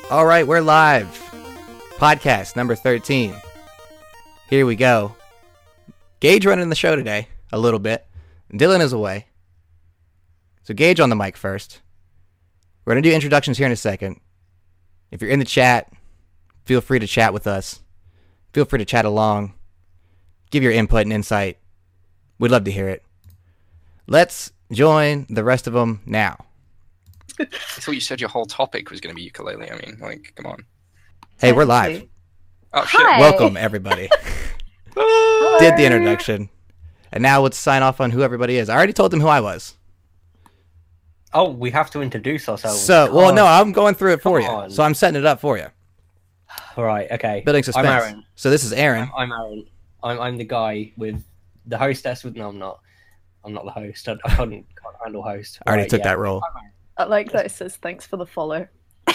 All right, we're live. Podcast number 13. Here we go. Gage running the show today a little bit. Dylan is away. So Gage on the mic first. We're going to do introductions here in a second. If you're in the chat, feel free to chat with us. Feel free to chat along. Give your input and insight. We'd love to hear it. Let's join the rest of them now. I thought you said your whole topic was going to be ukulele. I mean, like, come on. Hey, we're live. Oh, shit. Hi. Welcome, everybody. Did the introduction. And now let's sign off on who everybody is. I already told them who I was. Oh, we have to introduce ourselves. So, well, no, I'm going through it for Come you. on. So I'm setting it up for you. All right, okay. Building suspense. I'm Aaron. So this is Aaron. I'm Aaron. I'm the guy with the hostess with. No, I'm not. I'm not the host. I can't handle host. I already Right, took yeah. that role. I like that it says thanks for the follow.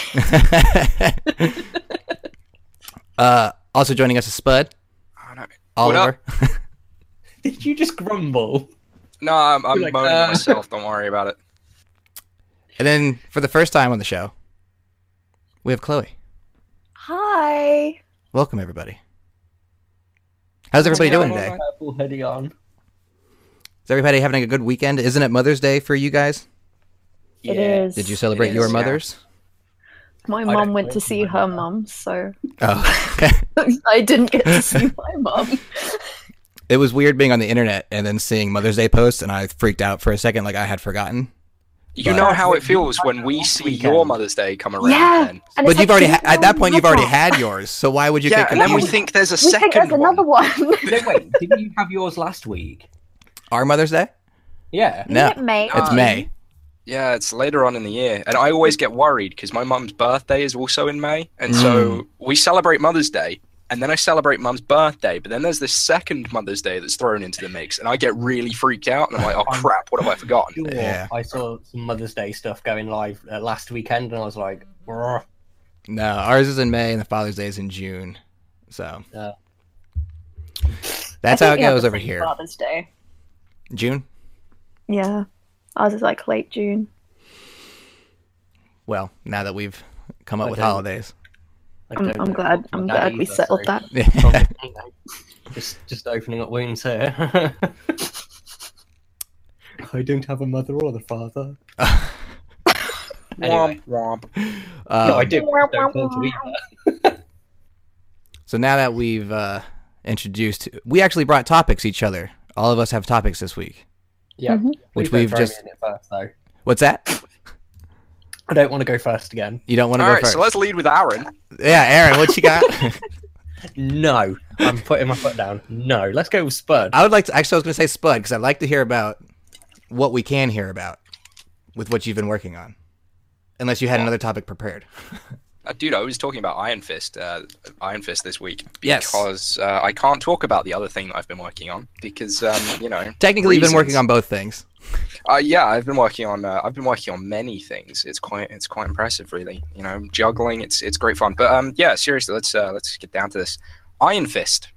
Also joining us is Spud. Oh, no. Oliver. Did you just grumble? No, I'm You're like, moaning myself. Don't worry about it. And then for the first time on the show, we have Chloe. Hi. Welcome, everybody. How's everybody doing today? Purple hoodie on. Is everybody having a good weekend? Isn't it Mother's Day for you guys? It is. Did you celebrate It your is, yeah. mothers? My I mum don't went to believe see my her mum. mum, so Oh, I didn't get to see my mum. it was weird being on the internet and then seeing Mother's Day posts, and I freaked out for a second, like I had forgotten. You But- know how it feels when we Last see weekend. your Mother's Day come around. Yeah. Then. And But it's you've like, already do you at that know point you've already mother? had yours, so why would you Yeah, get and then we confused? think there's a We think second there's another one. one. No, wait. Didn't you have yours last week? Our Mother's Day? Yeah. No, Isn't it May? it's May. Yeah, it's later on in the year. And I always get worried because my mum's birthday is also in May. And so we celebrate Mother's Day. And then I celebrate Mum's birthday. But then there's this second Mother's Day that's thrown into the mix. And I get really freaked out. And I'm like, oh, crap, what have I forgotten? Sure. Yeah. I saw some Mother's Day stuff going live last weekend, and I was like, "Brr." No, ours is in May and the Father's Day is in June. So Yeah. that's I how it think we have goes the over same here. Father's Day. June? Yeah. Ours is like late June. Well, now that we've come up I with don't- holidays. I I'm don't know glad. about I'm that glad we either, settled so- that. You know, just opening up wounds here. I don't have a mother or a father. Anyway. Womp, womp. No, I do. Don't want to either. So now that we've introduced, we actually brought topics each other. All of us have topics this week. Yeah, Mhm. Which Please don't we've throw just- me in it first, though. What's that? I don't want to go first again. You don't want to All go right, first? so let's lead with Aaron. Yeah, Aaron, what you got? No, I'm putting my foot down. No, let's go with Spud. I would like to, actually I was going to say Spud, because I'd like to hear about what we can hear about with what you've been working on. Unless you had another topic prepared. Dude, I was talking about Iron Fist this week Yes. because I can't talk about the other thing that I've been working on because you know. Technically, you've been working reasons. on both things. Yeah, I've been working on many things. It's quite impressive, really. You know, juggling. It's great fun. But yeah, seriously, let's get down to this. Iron Fist.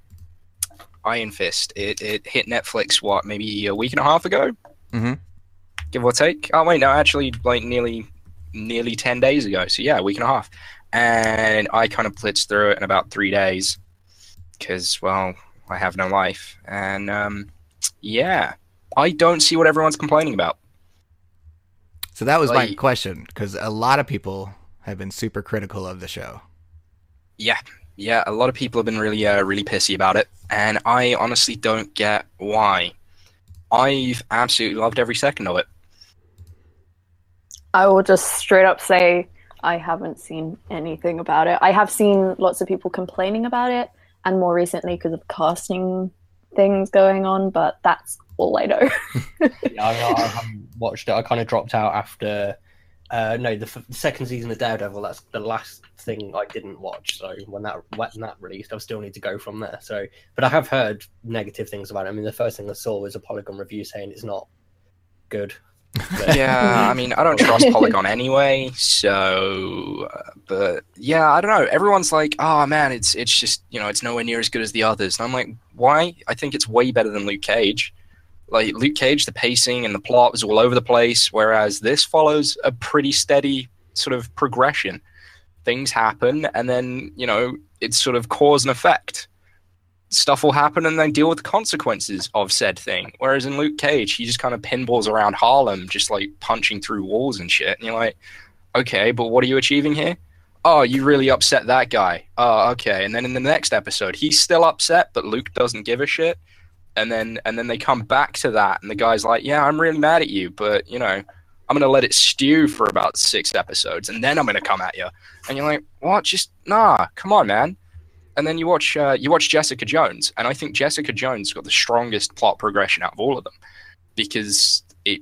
It hit Netflix maybe a week and a half ago, Mhm. give or take. Oh wait, no, actually, like nearly 10 days ago. So yeah, a week and a half. And I kind of blitzed through it in about 3 days because, well, I have no life. And yeah, I don't see what everyone's complaining about. So that was my Like- question, because a lot of people have been super critical of the show. Yeah, a lot of people have been really pissy about it, and I honestly don't get why. I've absolutely loved every second of it. I will just straight up say I haven't seen anything about it. I have seen lots of people complaining about it, and more recently because of casting things going on, but that's all I know. Yeah, I haven't watched it. I kind of dropped out after. No, the second season of Daredevil. That's the last thing I didn't watch. So when that released, I still need to go from there. So, but I have heard negative things about it. I mean, the first thing I saw was a Polygon review saying it's not good. But- Yeah, I mean, I don't trust Polygon anyway, so, but yeah, I don't know. Everyone's like, oh man, it's just, you know, it's nowhere near as good as the others. And I'm like, why? I think it's way better than Luke Cage. Like, Luke Cage, the pacing and the plot was all over the place, whereas this follows a pretty steady sort of progression. things happen, and then, you know, it's sort of cause and effect. Stuff will happen and they deal with the consequences of said thing. Whereas in Luke Cage, he just kind of pinballs around Harlem, just like punching through walls and shit. And you're like, okay, but what are you achieving here? Oh, you really upset that guy. Oh, okay. And then in the next episode, he's still upset, but Luke doesn't give a shit. And then they come back to that, and the guy's like, yeah, I'm really mad at you, but, you know, I'm going to let it stew for about 6 episodes, and then I'm going to come at you. And you're like, what? Just, nah, come on, man. And then you watch Jessica Jones, and I think Jessica Jones got the strongest plot progression out of all of them, because it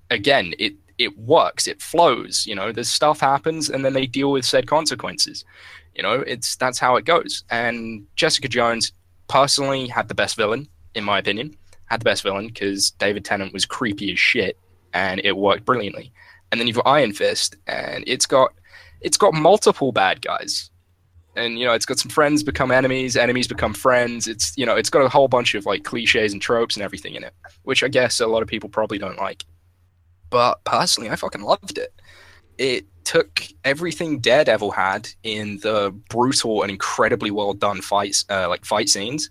works, it flows, you know, this stuff happens, and then they deal with said consequences. You know, that's how it goes. And Jessica Jones personally had the best villain, in my opinion, because David Tennant was creepy as shit, and it worked brilliantly. And then you've got Iron Fist, and it's got multiple bad guys. And, you know, it's got some friends become enemies, enemies become friends. It's, you know, it's got a whole bunch of like cliches and tropes and everything in it, which I guess a lot of people probably don't like. But personally, I fucking loved it. It took everything Daredevil had in the brutal and incredibly well done fight scenes,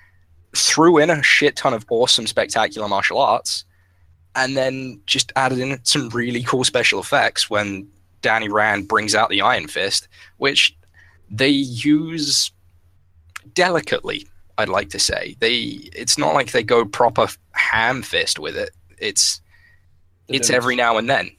threw in a shit ton of awesome, spectacular martial arts, and then just added in some really cool special effects when Danny Rand brings out the Iron Fist, which they use delicately, I'd like to say. It's not like they go proper ham fist with it. It's every now and then.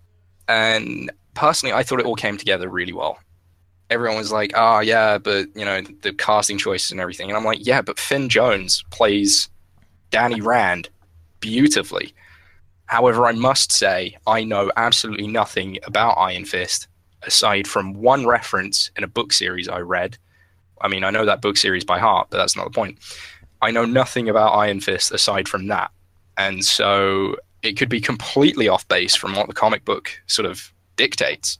And personally, I thought it all came together really well. Everyone was like, oh, yeah, but, you know, the casting choices and everything. And I'm like, yeah, but Finn Jones plays Danny Rand beautifully. However, I must say, I know absolutely nothing about Iron Fist, aside from one reference in a book series I read. I mean, I know that book series by heart, but that's not the point. I know nothing about Iron Fist aside from that. And so it could be completely off base from what the comic book sort of dictates.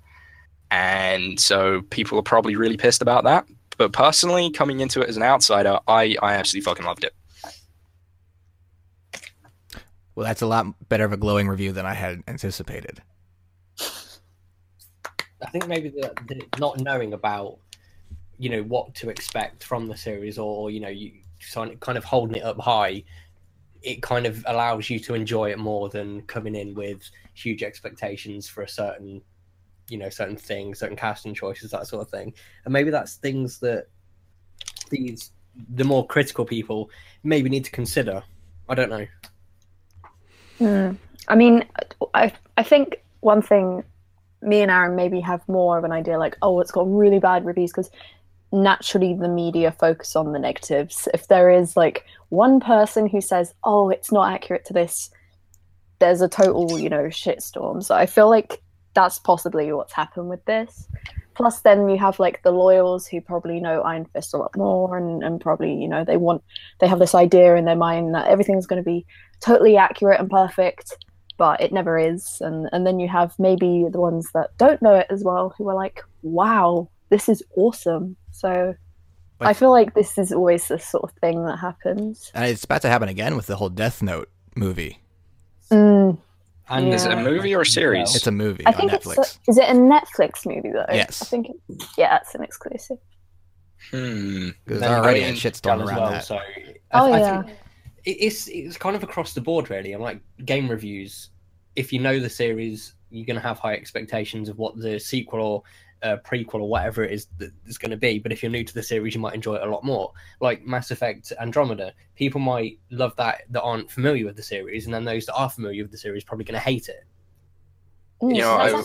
And so people are probably really pissed about that. But personally, coming into it as an outsider, I absolutely fucking loved it. Well, that's a lot better of a glowing review than I had anticipated. I think maybe the not knowing about, you know, what to expect from the series, or, you know, you kind of holding it up high, it kind of allows you to enjoy it more than coming in with huge expectations for a certain, you know, certain things, certain casting choices, that sort of thing. And maybe that's things that the more critical people maybe need to consider. I don't know. I mean, I think one thing, me and Aaron maybe have more of an idea, like, oh, it's got really bad reviews, because naturally the media focus on the negatives. If there is like one person who says, oh, it's not accurate to this, there's a total, you know, shitstorm. So I feel like that's possibly what's happened with this. Plus then you have like the loyals who probably know Iron Fist a lot more, and probably, you know, they have this idea in their mind that everything's going to be totally accurate and perfect, but it never is. And then you have maybe the ones that don't know it as well, who are like, wow, this is awesome. So I feel like this is always the sort of thing that happens. And it's about to happen again with the whole Death Note movie. And Is it a movie or a series? It's a movie I on think Netflix. is it a Netflix movie though? Yes. I think it's an exclusive. There's already a shitstorm as around well, that. so I think it's kind of across the board, really. I'm like, game reviews, if you know the series, you're going to have high expectations of what the sequel or prequel or whatever it is that is going to be. But if you're new to the series, you might enjoy it a lot more. Like Mass Effect Andromeda, people might love that aren't familiar with the series, and then those that are familiar with the series are probably going to hate it. You know,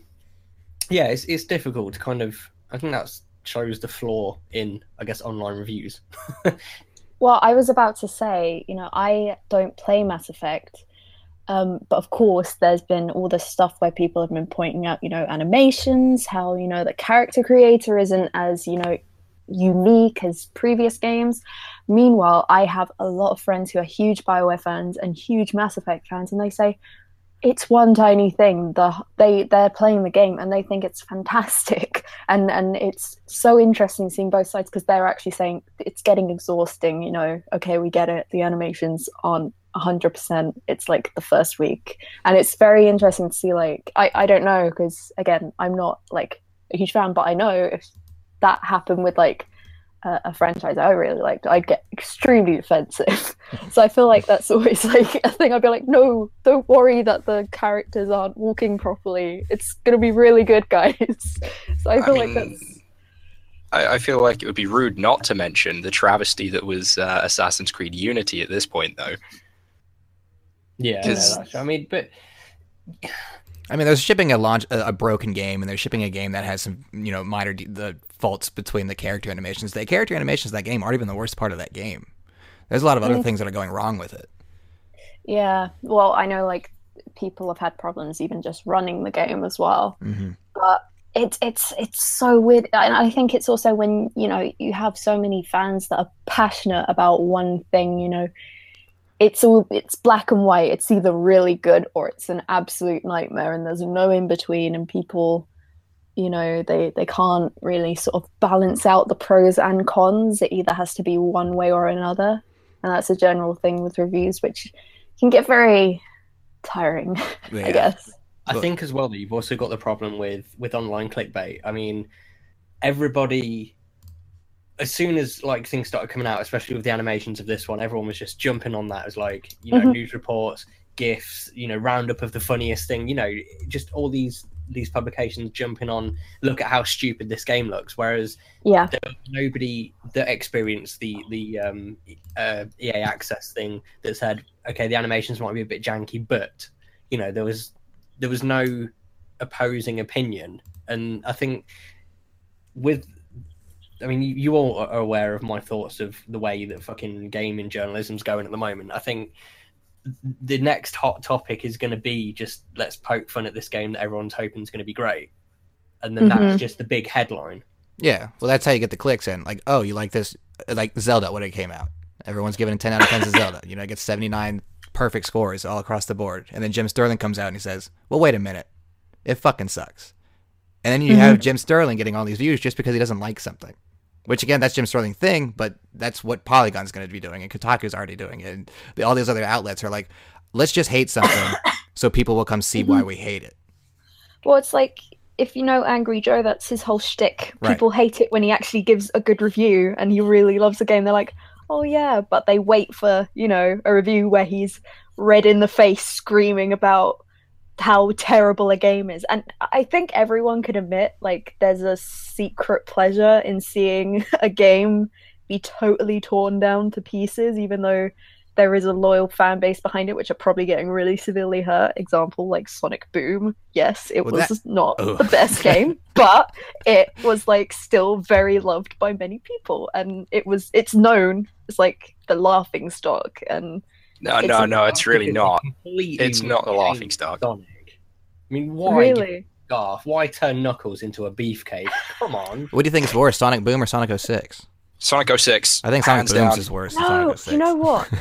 It's difficult to kind of. I think that shows the flaw in, I guess, online reviews. Well, I was about to say, you know, I don't play Mass Effect, but of course there's been all this stuff where people have been pointing out, you know, animations, how, you know, the character creator isn't as, you know, unique as previous games. Meanwhile, I have a lot of friends who are huge BioWare fans and huge Mass Effect fans, and they say, it's one tiny thing. They're playing the game and they think it's fantastic, and it's so interesting seeing both sides, because they're actually saying it's getting exhausting. You know, okay, we get it. The animations aren't 100%. It's like the first week, and it's very interesting to see. Like, I don't know, because again, I'm not like a huge fan, but I know if that happened with like a franchise I really liked, I'd get extremely defensive. So I feel like that's always like a thing. I'd be like, no, don't worry that the characters aren't walking properly. It's gonna be really good, guys. So I feel like that's. I feel like it would be rude not to mention the travesty that was Assassin's Creed Unity at this point, though. Yeah, I mean, but I mean, they're shipping a broken game, and they're shipping a game that has some, minor the faults between the character animations. The character animations of that game aren't even the worst part of that game. There's a lot of other things that are going wrong with it. Yeah, well, I know like people have had problems even just running the game as well. Mm-hmm. But it's so weird, and I think it's also when you have so many fans that are passionate about one thing. It's black and white. It's either really good or it's an absolute nightmare, and there's no in between. And people, they can't really sort of balance out the pros and cons. It either has to be one way or another, and that's a general thing with reviews, which can get very tiring. Yeah. I guess. I think as well that you've also got the problem with online clickbait. I mean, everybody. As soon as like things started coming out, especially with the animations of this one, everyone was just jumping on that as like, news reports, GIFs, roundup of the funniest thing, just all these publications jumping on, look at how stupid this game looks. Whereas there was nobody that experienced the EA Access thing that said, okay, the animations might be a bit janky, but there was no opposing opinion. And I think you all are aware of my thoughts of the way that fucking gaming journalism's going at the moment. I think the next hot topic is going to be just let's poke fun at this game that everyone's hoping is going to be great. And then that's just the big headline. Yeah, well, that's how you get the clicks in. Like, oh, you like this? Like Zelda when it came out. Everyone's giving it 10 out of 10 to Zelda. It gets 79 perfect scores all across the board. And then Jim Sterling comes out and he says, well, wait a minute. It fucking sucks. And then you have Jim Sterling getting all these views just because he doesn't like something. Which, again, that's Jim Sterling's thing, but that's what Polygon's going to be doing, and Kotaku's already doing it. And all these other outlets are like, let's just hate something so people will come see why we hate it. Well, it's like, if you know Angry Joe, that's his whole shtick. Right. People hate it when he actually gives a good review, and he really loves the game. They're like, oh yeah, but they wait for, a review where he's red in the face screaming about how terrible a game is. And I think everyone could admit, like, there's a secret pleasure in seeing a game be totally torn down to pieces, even though there is a loyal fan base behind it, which are probably getting really severely hurt. Example, like Sonic Boom. Yes, it was not the best game, but it was like still very loved by many people, and it's known as like the laughing stock. And No, it's really not. It's not the laughing stock. Sonic. I mean, why? Really? Garth, why turn Knuckles into a beefcake? Come on. What do you think is worse, Sonic Boom or Sonic 06? Sonic 06. I think Sonic Boom's is worse than Sonic 06. You know what?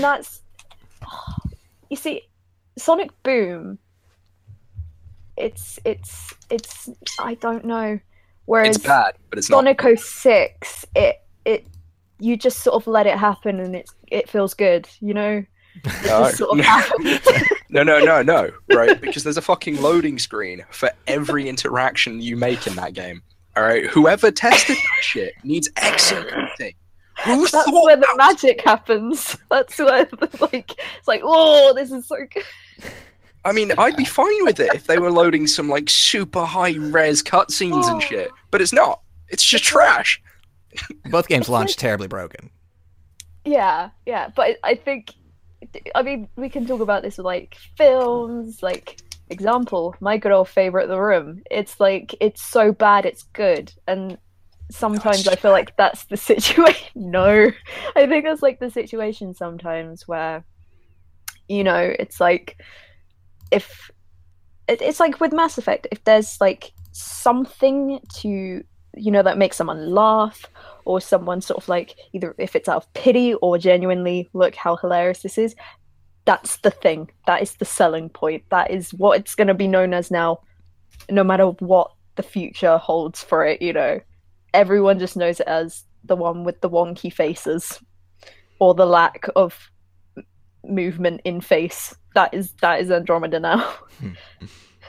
You see, Sonic Boom. It's I don't know. Whereas it's bad, but it's Sonic not. 06, it you just sort of let it happen and it feels good, It just sort of happens. No, right? Because there's a fucking loading screen for every interaction you make in that game. All right, whoever tested that shit needs executing. That's where the magic happens. That's where it's like, oh, this is so good. I mean, I'd be fine with it if they were loading some like super high res cutscenes and shit, but it's not. It's just trash. Both games launched terribly broken. Yeah, but I think. I mean, we can talk about this with like films, like example, my good old favorite, The Room. It's like, it's so bad it's good, and sometimes I feel like that's the situation. No, I think that's like the situation sometimes where, it's like, if it's like with Mass Effect, if there's like something to, that makes someone laugh, or someone sort of like, either if it's out of pity or genuinely, look how hilarious this is, that's the thing. That is the selling point. That is what it's going to be known as now, no matter what the future holds for it, Everyone just knows it as the one with the wonky faces, or the lack of movement in face. That is Andromeda now.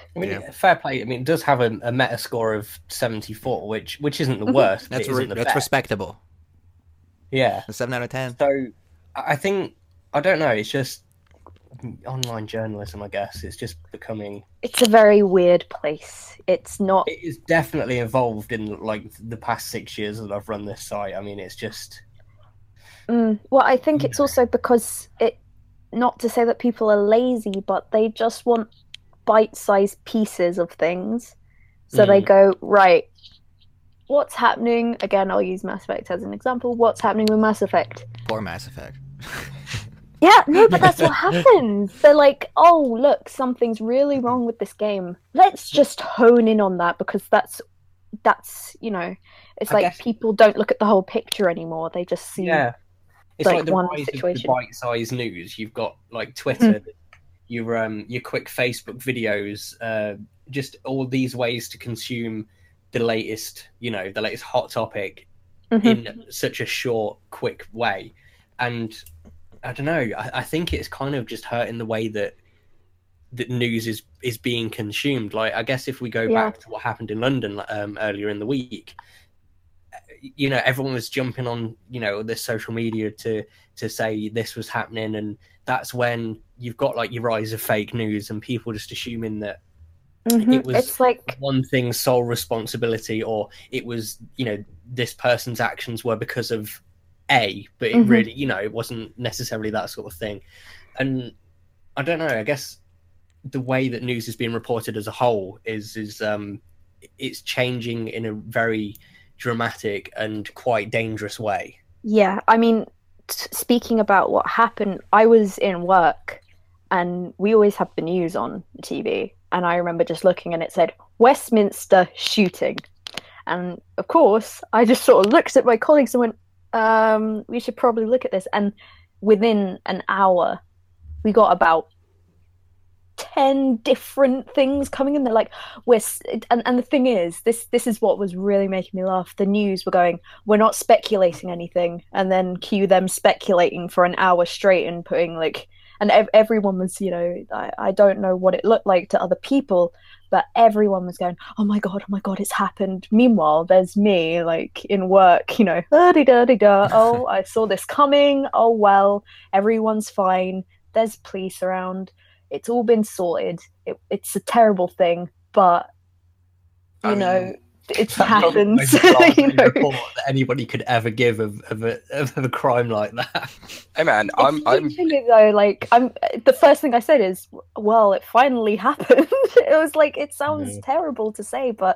I mean, Yeah. fair play. I mean, it does have a meta score of 74, which isn't the worst. But That's it isn't the that's best. respectable. Yeah. A 7 out of 10. So I think I don't know. It's just online journalism. I guess it's just becoming. It's a very weird place. It's not. It is definitely evolved in like the past 6 years that I've run this site. I mean, it's just. Well, I think it's also because it. Not to say that people are lazy, but they just want bite-sized pieces of things. So they go, right, what's happening? Again, I'll use Mass Effect as an example. What's happening with Mass Effect? Poor Mass Effect. Yeah, no, but that's what happens. They're like, oh, look, something's really wrong with this game. Let's just hone in on that because that's it's I like guess- people don't look at the whole picture anymore. They just see. Yeah. It's like like the one rise of the situation. bite-sized news. You've got like Twitter, your quick Facebook videos, just all these ways to consume the latest hot topic Mhm. in such a short, quick way. And I don't know. I think it's kind of just hurting the way that news is being consumed. Like, I guess if we go Yeah. back to what happened in London earlier in the week, everyone was jumping on this social media to say this was happening, and that's when you've got like your rise of fake news and people just assuming that it was It's like one thing's sole responsibility, or it was this person's actions were because of A, but it really it wasn't necessarily that sort of thing. And I don't know, I guess the way that news is being reported as a whole is it's changing in a very dramatic and quite dangerous way. Yeah, I mean, speaking about what happened, I was in work and we always have the news on the TV. And I remember just looking and it said, Westminster shooting. And of course, I just sort of looked at my colleagues and went, we should probably look at this. And within an hour, we got about 10 different things coming in. They're like, and the thing is, this is what was really making me laugh. The news were going, we're not speculating anything, and then cue them speculating for an hour straight and putting like, and everyone was, I don't know what it looked like to other people, but everyone was going, oh my god, it's happened. Meanwhile, there's me like in work, oh, I saw this coming. Oh well, everyone's fine. There's police around. It's all been sorted. It's a terrible thing, but it happens. Report that anybody could ever give of a crime like that. Hey man, I'm literally, though, like I'm. The first thing I said is, well, it finally happened. It was like, it sounds terrible to say, but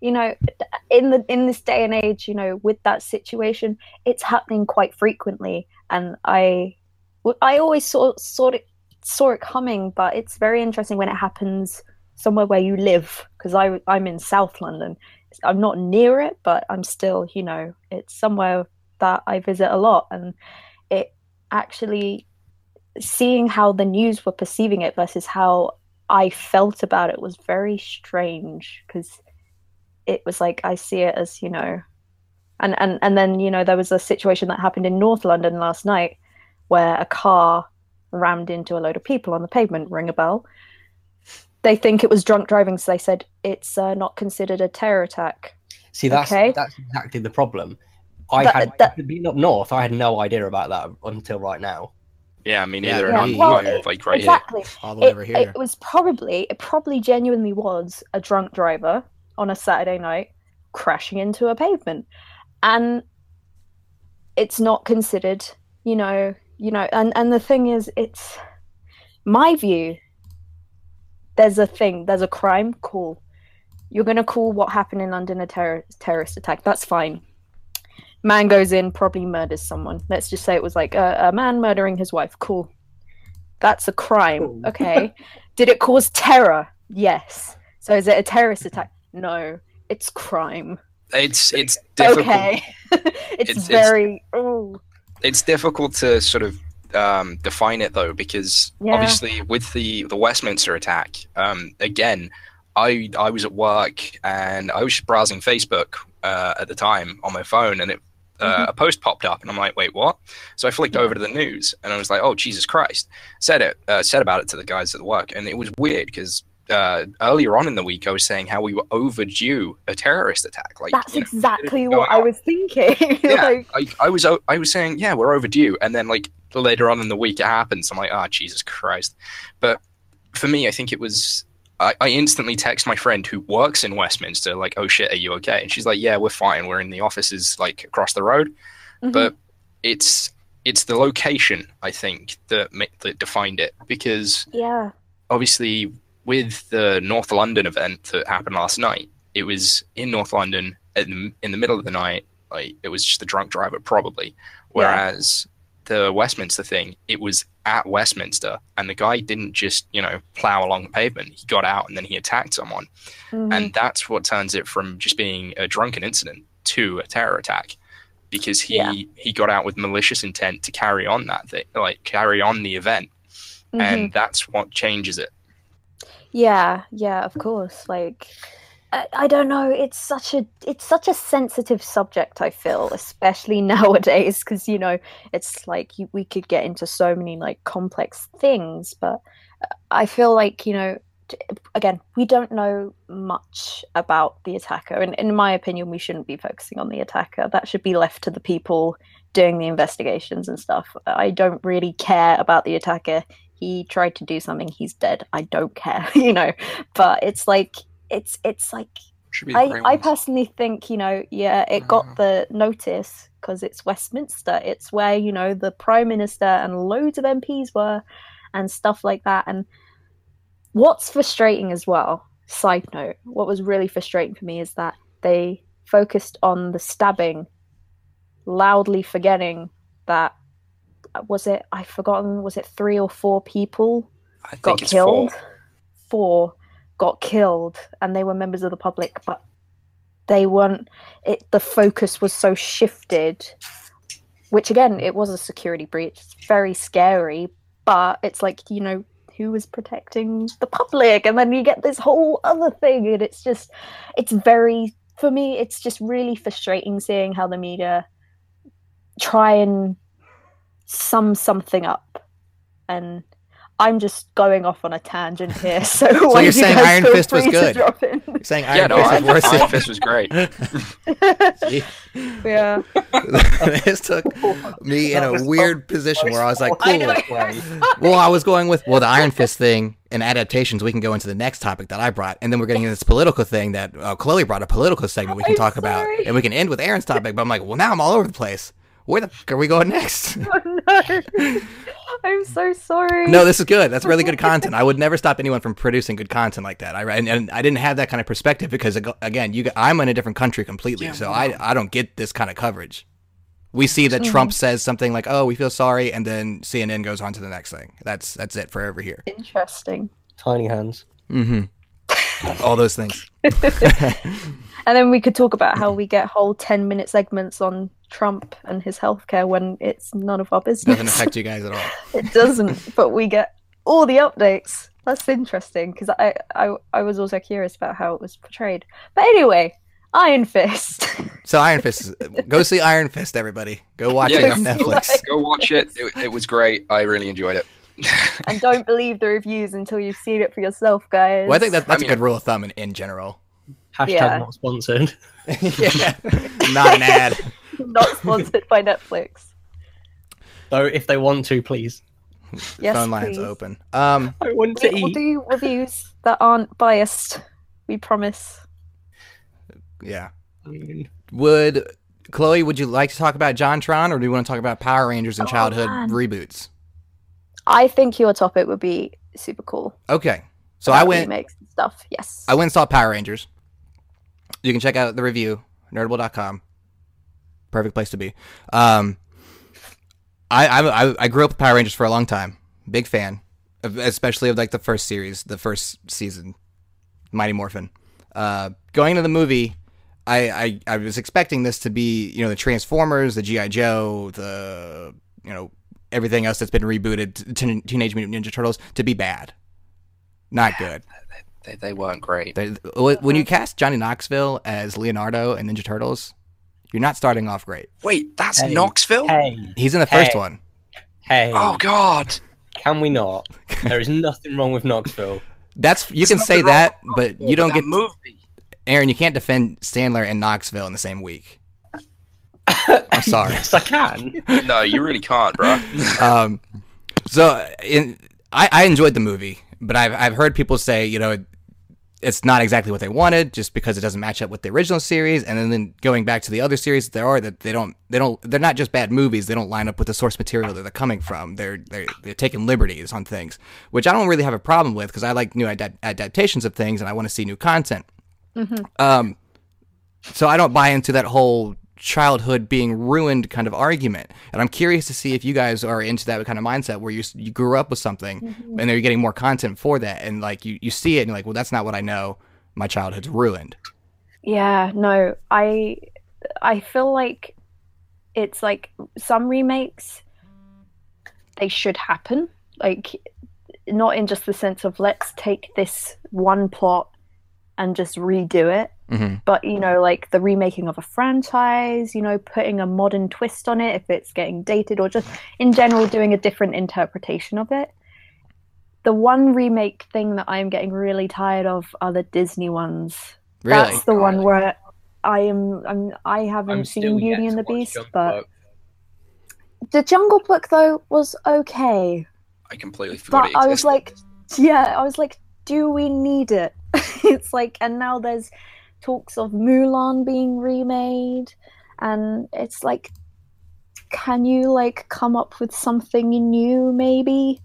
in this day and age, with that situation, it's happening quite frequently, and I always saw it coming, but it's very interesting when it happens somewhere where you live, because I'm in South London. I'm not near it, but I'm still, it's somewhere that I visit a lot, and it actually, seeing how the news were perceiving it versus how I felt about it was very strange, because it was like, I see it as, and then, there was a situation that happened in North London last night where a car rammed into a load of people on the pavement. Ring a bell. They think it was drunk driving, so they said it's not considered a terror attack. See, that's exactly the problem. Being up north, I had no idea about that until right now. Yeah, me neither. Yeah, And I'm well, like right exactly. All the way over here. It probably genuinely was a drunk driver on a Saturday night crashing into a pavement, and it's not considered, and the thing is, it's my view. There's a crime, cool. You're going to call what happened in London a terrorist attack. That's fine. Man goes in, probably murders someone. Let's just say it was like a man murdering his wife. Cool. That's a crime. Cool. Okay. Did it cause terror? Yes. So is it a terrorist attack? No. It's crime. It's difficult. Okay. It's difficult to sort of define it though, because obviously with the Westminster attack, again, I was at work and I was just browsing Facebook at the time on my phone, and a post popped up, and I'm like, wait, what? So I flicked over to the news, and I was like, oh Jesus Christ! Said about it to the guys at work, and it was weird because earlier on in the week, I was saying how we were overdue a terrorist attack. Like That's exactly go what I out. was thinking. Yeah, I was saying, yeah, we're overdue, and then like later on in the week it happens. I'm like, oh, Jesus Christ. But for me, I think it was. I instantly text my friend who works in Westminster, like, oh shit, are you okay? And she's like, yeah, we're fine. We're in the offices like across the road. Mhm. But it's the location, I think, that defined it, because Yeah. obviously with the North London event that happened last night, it was in North London in the middle of the night. Like, it was just a drunk driver probably. Whereas the Westminster thing, it was at Westminster, and the guy didn't just, plow along the pavement. He got out and then he attacked someone. Mhm. And that's what turns it from just being a drunken incident to a terror attack, because he got out with malicious intent to carry on that thing, like carry on the event. Mhm. And that's what changes it. Yeah, of course. Like, I don't know. It's such a sensitive subject, I feel, especially nowadays, because it's like we could get into so many like complex things, but I feel like again, we don't know much about the attacker, and in my opinion, we shouldn't be focusing on the attacker. That should be left to the people doing the investigations and stuff. I don't really care about the attacker. He tried to do something. He's dead. I don't care, But it's like it's like Should be the grey I ones. personally think it got the notice because it's Westminster. It's where the Prime Minister and loads of MPs were, and stuff like that. And what's frustrating as well, side note, what was really frustrating for me is that they focused on the stabbing, loudly forgetting that was it 3 or 4 people I think got it's killed? 4. 4 got killed, and they were members of the public, but they weren't. The focus was so shifted, which again, it was a security breach. It's very scary, but it's like, who was protecting the public? And then you get this whole other thing, and for me, it's just really frustrating seeing how the media try and sum something up. And I'm just going off on a tangent here, so why you're do you saying guys Iron feel Fist was free to good? drop in? You're saying Yeah, Iron no, Fist is worse Iron than Fist was great. Yeah. This took me in That a was weird position where I was like, I cool. know. Well, I was going with the Iron Fist thing and adaptations. We can go into the next topic that I brought, and then we're getting into this political thing that Chloe brought, a political segment we can I'm talk about, sorry. and we can end with Aaron's topic. But I'm like, well, now I'm all over the place. Where the fuck are we going next? Oh, no. I'm so sorry. No, this is good. That's really good content. I would never stop anyone from producing good content like that. And I didn't have that kind of perspective because, again, I'm in a different country completely, Yeah, so wow. I don't get this kind of coverage. We see that Trump says something like, "Oh, we feel sorry," and then CNN goes on to the next thing. That's it for over here. Interesting. Tiny hands. Mm-hmm. All those things. And then we could talk about how we get whole 10-minute segments on Trump and his healthcare when it's none of our business. Doesn't affect you guys at all. It doesn't, but we get all the updates. That's interesting because I was also curious about how it was portrayed. But anyway, Iron Fist. So Iron Fist, go see Iron Fist, everybody. Go watch Yeah, it on yeah. Netflix. Go watch it. It was great. I really enjoyed it. And don't believe the reviews until you've seen it for yourself, guys. Well, I think that's I a mean- good rule of thumb in general. Hashtag Yeah. not sponsored. Yeah, not an ad. Not sponsored by Netflix. So if they want to, please. Yes, Phone lines please. open. I want to We will eat. do reviews that aren't biased. We promise. Yeah. Would Chloe? Would you like to talk about JonTron, or do you want to talk about Power Rangers and Oh, childhood man. reboots? I think your topic would be super cool. Okay, so about I went remakes and stuff. Yes. and saw Power Rangers. You can check out the review, nerdable.com. Perfect place to be. I grew up with Power Rangers for a long time. Big fan, especially of like the first series, the first season, Mighty Morphin. Going into the movie, I was expecting this to be, the Transformers, the G.I. Joe, the, everything else that's been rebooted, Teenage Mutant Ninja Turtles, to be bad. Not good. They weren't great. When you cast Johnny Knoxville as Leonardo in Ninja Turtles, you're not starting off great. Wait, that's Hey. Knoxville? Hey, He's in the first Hey. one. hey. Oh God. Can we not? There is nothing wrong with Knoxville. That's you can There's say nothing wrong that, with but you don't that get movie. Aaron. You can't defend Sandler and Knoxville in the same week. I'm sorry. Yes, I can. No, you really can't, bro. I enjoyed the movie, but I've heard people say, you know, it's not exactly what they wanted just because it doesn't match up with the original series. And then going back to the other series that they're not just bad movies. They don't line up with the source material that they're coming from. They're taking liberties on things, which I don't really have a problem with because I like new adaptations of things and I want to see new content. Mm-hmm. So I don't buy into that whole childhood being ruined kind of argument. And I'm curious to see if you guys are into that kind of mindset where you grew up with something and then you're getting more content for that. And like you see it and you're like, well, that's not what I know. My childhood's ruined. Yeah, no, I feel like it's like some remakes, they should happen. Like, not in just the sense of let's take this one plot and just redo it. Mm-hmm. But, you know, like the remaking of a franchise, you know, putting a modern twist on it if it's getting dated, or just in general doing a different interpretation of it. The one remake thing that I'm getting really tired of are the Disney ones. Really? That's the one where I haven't seen Beauty and the Beast, but the Jungle Book though was okay. I completely forgot But it I existed. was like, do we need it? It's like, and now there's talks of Mulan being remade, and it's like, can you like come up with something new maybe?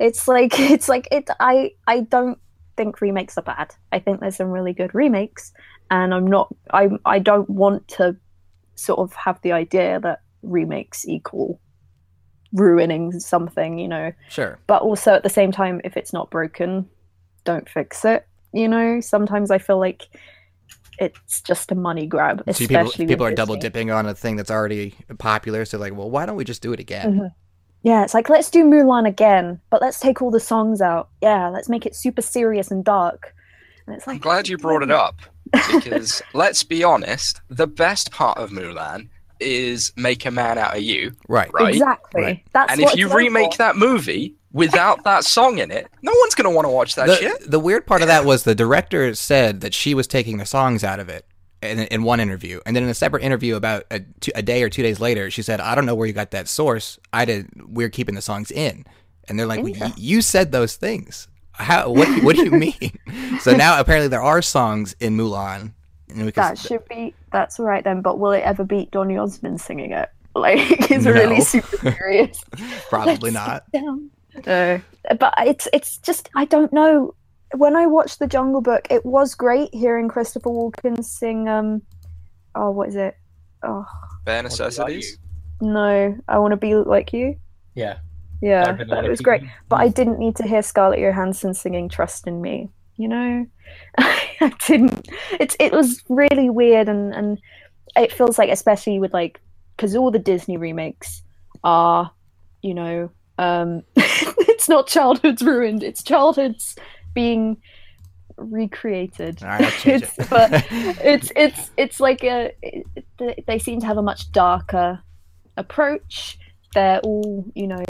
I don't think remakes are bad. I think there's some really good remakes, and I don't want to sort of have the idea that remakes equal ruining something, you know. Sure. But also at the same time, if it's not broken, don't fix it. You know, sometimes I feel like it's just a money grab, See, especially people with are double Disney. dipping on a thing that's already popular. So like, well, why don't we just do it again? Mhm. Yeah, it's like, let's do Mulan again, but let's take all the songs out. Yeah, let's make it super serious and dark. And it's like, I'm glad you brought it up because let's be honest, the best part of Mulan is make a man out of you, Right. right? Exactly. Right. That's And what if you it's there remake for. that movie without that song in it, no one's going to want to watch that shit. The weird part of that was the director said that she was taking the songs out of it in one interview, and then in a separate interview about a day or 2 days later, she said, "I don't know where you got that source. We're keeping the songs in." And they're like, well, "You said those things. How? What do you mean?" So now apparently there are songs in Mulan. And we can, That's all right then, but will it ever beat Donny Osmond singing it? Like, it's No. really super serious. probably Let's not. sit down. But it's just, I don't know. When I watched The Jungle Book, it was great hearing Christopher Walken sing, what is it? Oh, Bare necessities. no, I Want to Be Like You. Yeah. Yeah, I've been that like, was great. But I didn't need to hear Scarlett Johansson singing Trust in Me, you know? I didn't. It was really weird, and it feels like, especially with like, because all the Disney remakes are, you know, it's not childhood's ruined, it's childhood's being recreated. All right, I'll change it. But it's like they seem to have a much darker approach. They're all, you know,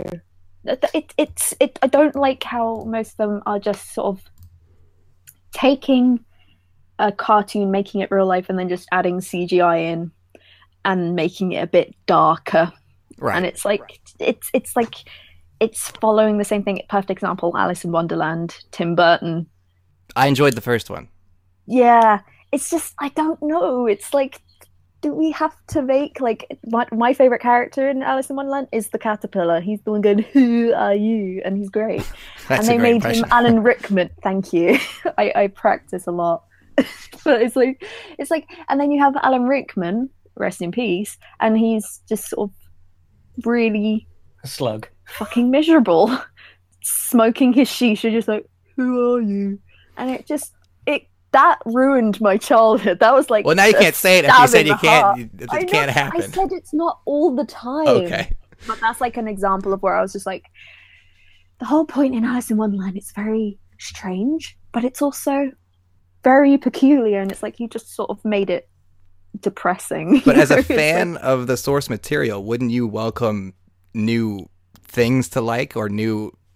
I don't like how most of them are just sort of taking a cartoon, making it real life, and then just adding CGI in and making it a bit darker. Right. And it's like it's like it's following the same thing. Perfect example: Alice in Wonderland, Tim Burton. I enjoyed the first one. Yeah, it's just, I don't know. It's like, do we have to make, like, my favorite character in Alice in Wonderland is the caterpillar. He's the one going, "Who are you?" And he's great. That's And they a great made impression. him Alan Rickman. Thank you. I practice a lot. But it's like, and then you have Alan Rickman, rest in peace, and he's just sort of really A slug. fucking miserable, smoking his shisha, just like, "Who are you?" And that ruined my childhood. That was like, Well, now you a can't say it if you stab said in you the heart. can't. It I can't know, happen. I said it's not all the time. Okay. But that's like an example of where I was just like, the whole point in Alice in Wonderland, it's very strange, but it's also very peculiar, and it's like you just sort of made it depressing. But you as know? a It's like- fan of the source material, wouldn't you welcome new things to like or new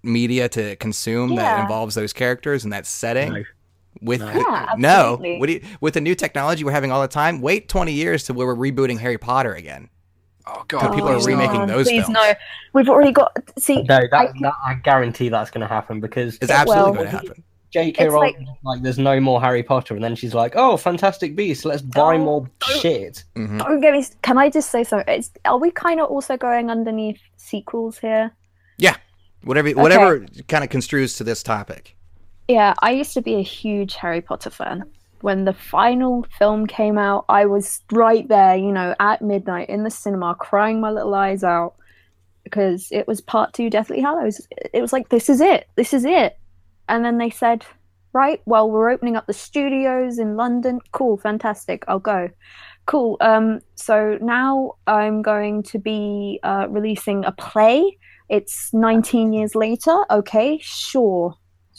media to consume that Yeah. involves those characters and that setting. No. With No. Yeah, no, absolutely. what do you, with the new technology we're having all the time, wait 20 years to where we're rebooting Harry Potter again. Oh So god, people are please remaking no. those please films. no. We've already got. See, No, I- I guarantee that's going to happen because It's absolutely well, going to happen. J.K. It's Rowling like, there's no more Harry Potter, and then she's like, "Oh, Fantastic Beasts, let's buy more shit." Mhm. don't get me. Can I just say something? Are we kind of also going underneath sequels here? Whatever kind of construes to this topic. Yeah, I used to be a huge Harry Potter fan. When the final film came out, I was right there, at midnight in the cinema, crying my little eyes out because it was part 2 Deathly Hallows. It was like, this is it. This is it. And then they said, right, well, we're opening up the studios in London. Cool, fantastic. I'll go. Cool. So now I'm going to be releasing a play. It's 19 years later. Okay, sure.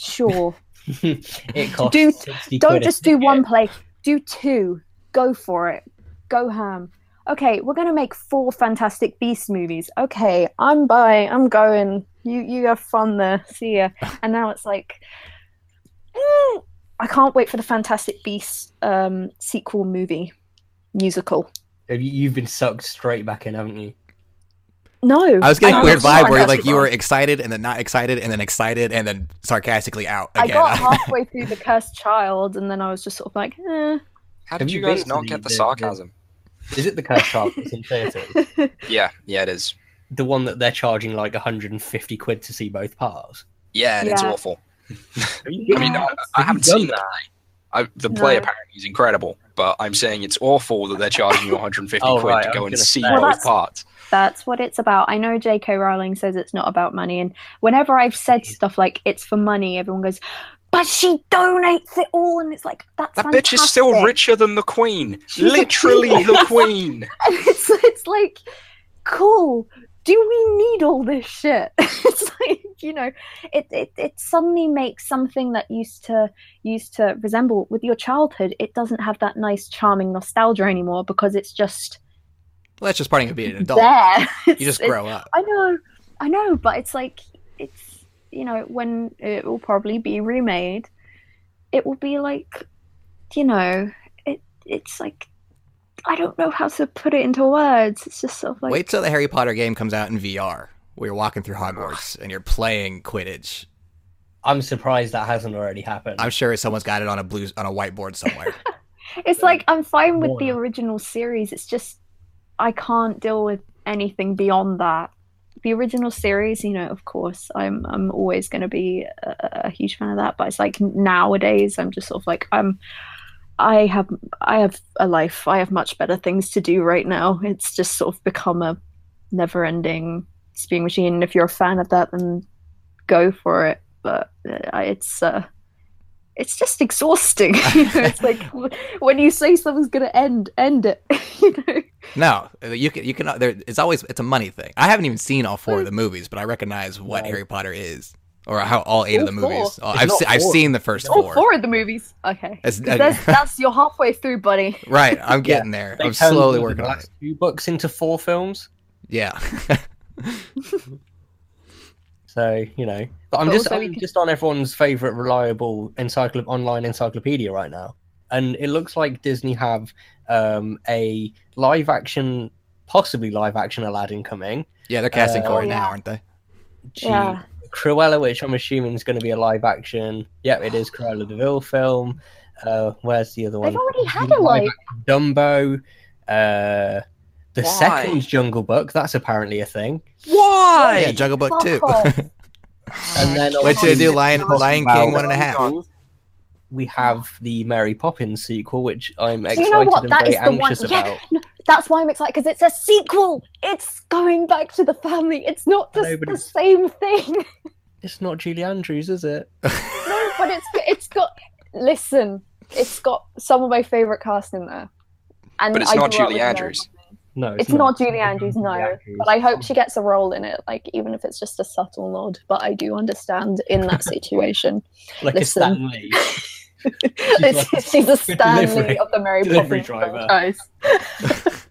It costs Do- 60 Don't quid a just do ticket. one play. Do 2. Go for it. Go ham. Okay, we're gonna make 4 Fantastic Beasts movies. Okay, I'm going. You have fun there. See ya. And now it's like, I can't wait for the Fantastic Beasts sequel movie musical. You've been sucked straight back in, haven't you? No, I was getting a I'm weird not vibe where Fantastic you were Beasts. excited and then not excited and then excited and then sarcastically out I again. got halfway through the Cursed Child, and then I was just sort of like, How Have did you you guys been to not the- get the the- sarcasm? Is it the Cursed Child that's in theatres? Yeah, it is. The one that they're charging like 150 quid to see both parts? Yeah, and it's Yeah. awful. Have you I mean, Yeah. I haven't seen that. the play No. apparently is incredible, but I'm saying it's awful that they're charging you 150 Oh, quid right, to I go was and gonna see say. Well, both that's- parts. That's what it's about. I know J.K. Rowling says it's not about money, and whenever I've said stuff like it's for money, everyone goes, "But she donates it all," and it's like that's That bitch is still fantastic. richer than the Queen. She's a Literally queen. the Queen. And it's like, cool. Do we need all this shit? It's like, it suddenly makes something that used to resemble with your childhood. It doesn't have that nice, charming nostalgia anymore because it's just Well, that's just part of being an adult. there. You just grow up. I know, but it's like when it will probably be remade, it will be like, it's like, I don't know how to put it into words. It's just sort of like, Wait till the Harry Potter game comes out in VR, where you're walking through Hogwarts and you're playing Quidditch. I'm surprised that hasn't already happened. I'm sure someone's got it on a whiteboard somewhere. it's like I'm fine with the Warner. original series. It's just I can't deal with anything beyond that. The original series, of course, I'm always going to be a huge fan of that. But it's like nowadays, I'm just sort of like I have a life. I have much better things to do right now. It's just sort of become a never-ending spewing machine. And if you're a fan of that, then go for it. But it's just exhausting. It's like when you say something's gonna end it. No, you can. It's a money thing. I haven't even seen all 4 of the movies, but I recognize what Right. Harry Potter is, or how all 8 of the All 4. movies. It's I've not I've 4. seen the first All 4. 4 of the movies. Okay, It's- that's you're halfway through, buddy. Right, I'm getting there. They I'm turned slowly the working on last it. 2 books into 4 films. Yeah. So, but I'm But just also I'm just on everyone's favorite reliable online encyclopedia right now, and it looks like Disney have a possibly live action Aladdin coming. Yeah, they're casting Oh, for it yeah. now, aren't they? Yeah. Cruella, which I'm assuming is going to be a live action. Yep, it is Cruella de Vil film. Where's the other one? They've already had a live. Dumbo. The Why? second Jungle Book. That's apparently a thing. Why? Yeah, Jungle Book Fuck 2. off. And then Wait till they do obviously, Lion about- King 1.5. We have the Mary Poppins sequel, which I'm Do excited you know what? and That very is the one. anxious Yeah, about. no, that's why I'm excited because it's a sequel. It's going back to the family. It's not I the, know, but the it's- same thing. It's not Julie Andrews, is it? No, but it's got. Listen, it's got some of my favorite cast in there. And But it's I not grew up Julie with Mary Andrews. Poppins. No, It's not Julie It's Andrews, Julie no. Andrews. But I hope she gets a role in it, like even if it's just a subtle nod. But I do understand in that situation. like listen. a Stan Lee. She's a Stanley delivery- of the Mary delivery Poppins driver. franchise.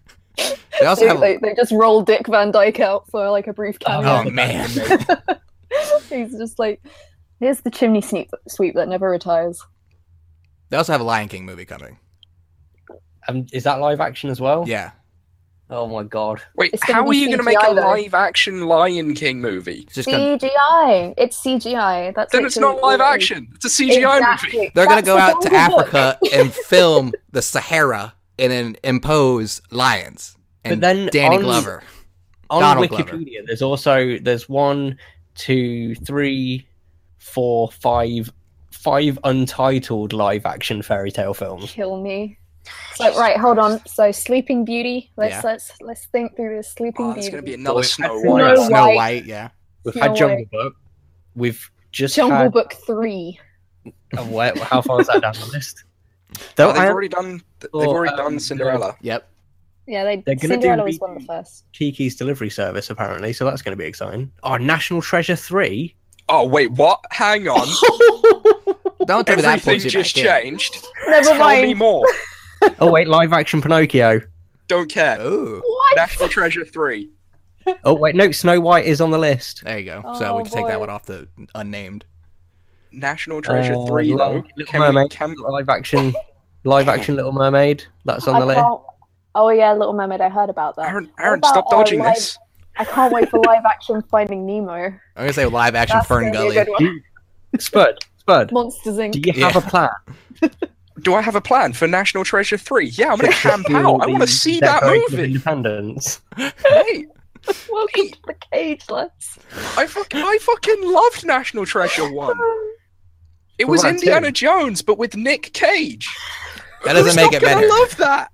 They also have. They just roll Dick Van Dyke out for like a brief cameo. Oh, man. He's just like, here's the chimney sweep that never retires. They also have a Lion King movie coming. Is that live action as well? Yeah. Oh my god. Wait, It's gonna how are be you going to make a CGI though. live-action Lion King movie? It's just gonna, CGI. It's CGI. That's Then it's literally not live all it is. action. It's a CGI movie. Exactly. they're going to That's go the out to Jungle Book. Africa and film the Sahara and then impose lions. And But then Danny on- Glover. On Donald Wikipedia, there's 1, 2, 3, 4, 5 untitled live action fairy tale films. Kill me. So right, hold on. So Sleeping Beauty. Yeah. Let's think through this. Sleeping Oh, Beauty. it's going to be another Snow Snow White. Snow Snow White. White, yeah. We've Snow had Jungle White. Book. We've just Jungle had Book 3. how far is that down the list? Oh, they've I- already done Cinderella. Yep. Yeah, They're gonna Cinderella do was one of the first. Kiki's Delivery Service apparently, so that's going to be exciting. Oh, National Treasure 3. Oh, wait, what? Hang on. Don't tell me that Everything pulls you just back in. changed. Never Tell me mind. more. Oh wait, live action Pinocchio. Don't care. Ooh. What? National Treasure 3. Oh wait, no, Snow White is on the list. There you go. So Oh, we can take that boy. one off the unnamed. National Treasure 3, though. Little Mermaid, live action Little Mermaid. That's on the list. Oh yeah, Little Mermaid. I heard about that. Aaron, What stop about, dodging live- this. I can't wait for live action Finding Nemo. I'm going to say live action That's Fern gonna be Gully. a good one. Spud, Monsters Inc. do you have Yeah. a plan? Do I have a plan for National Treasure 3? Yeah, I'm going to camp out. I want to see that Declaration of movie. Independence. Hey, Welcome to the cage, lads. I fucking loved National Treasure 1. It What was about Indiana 2? Jones, but with Nick Cage. That doesn't Who's make not it gonna better. love that.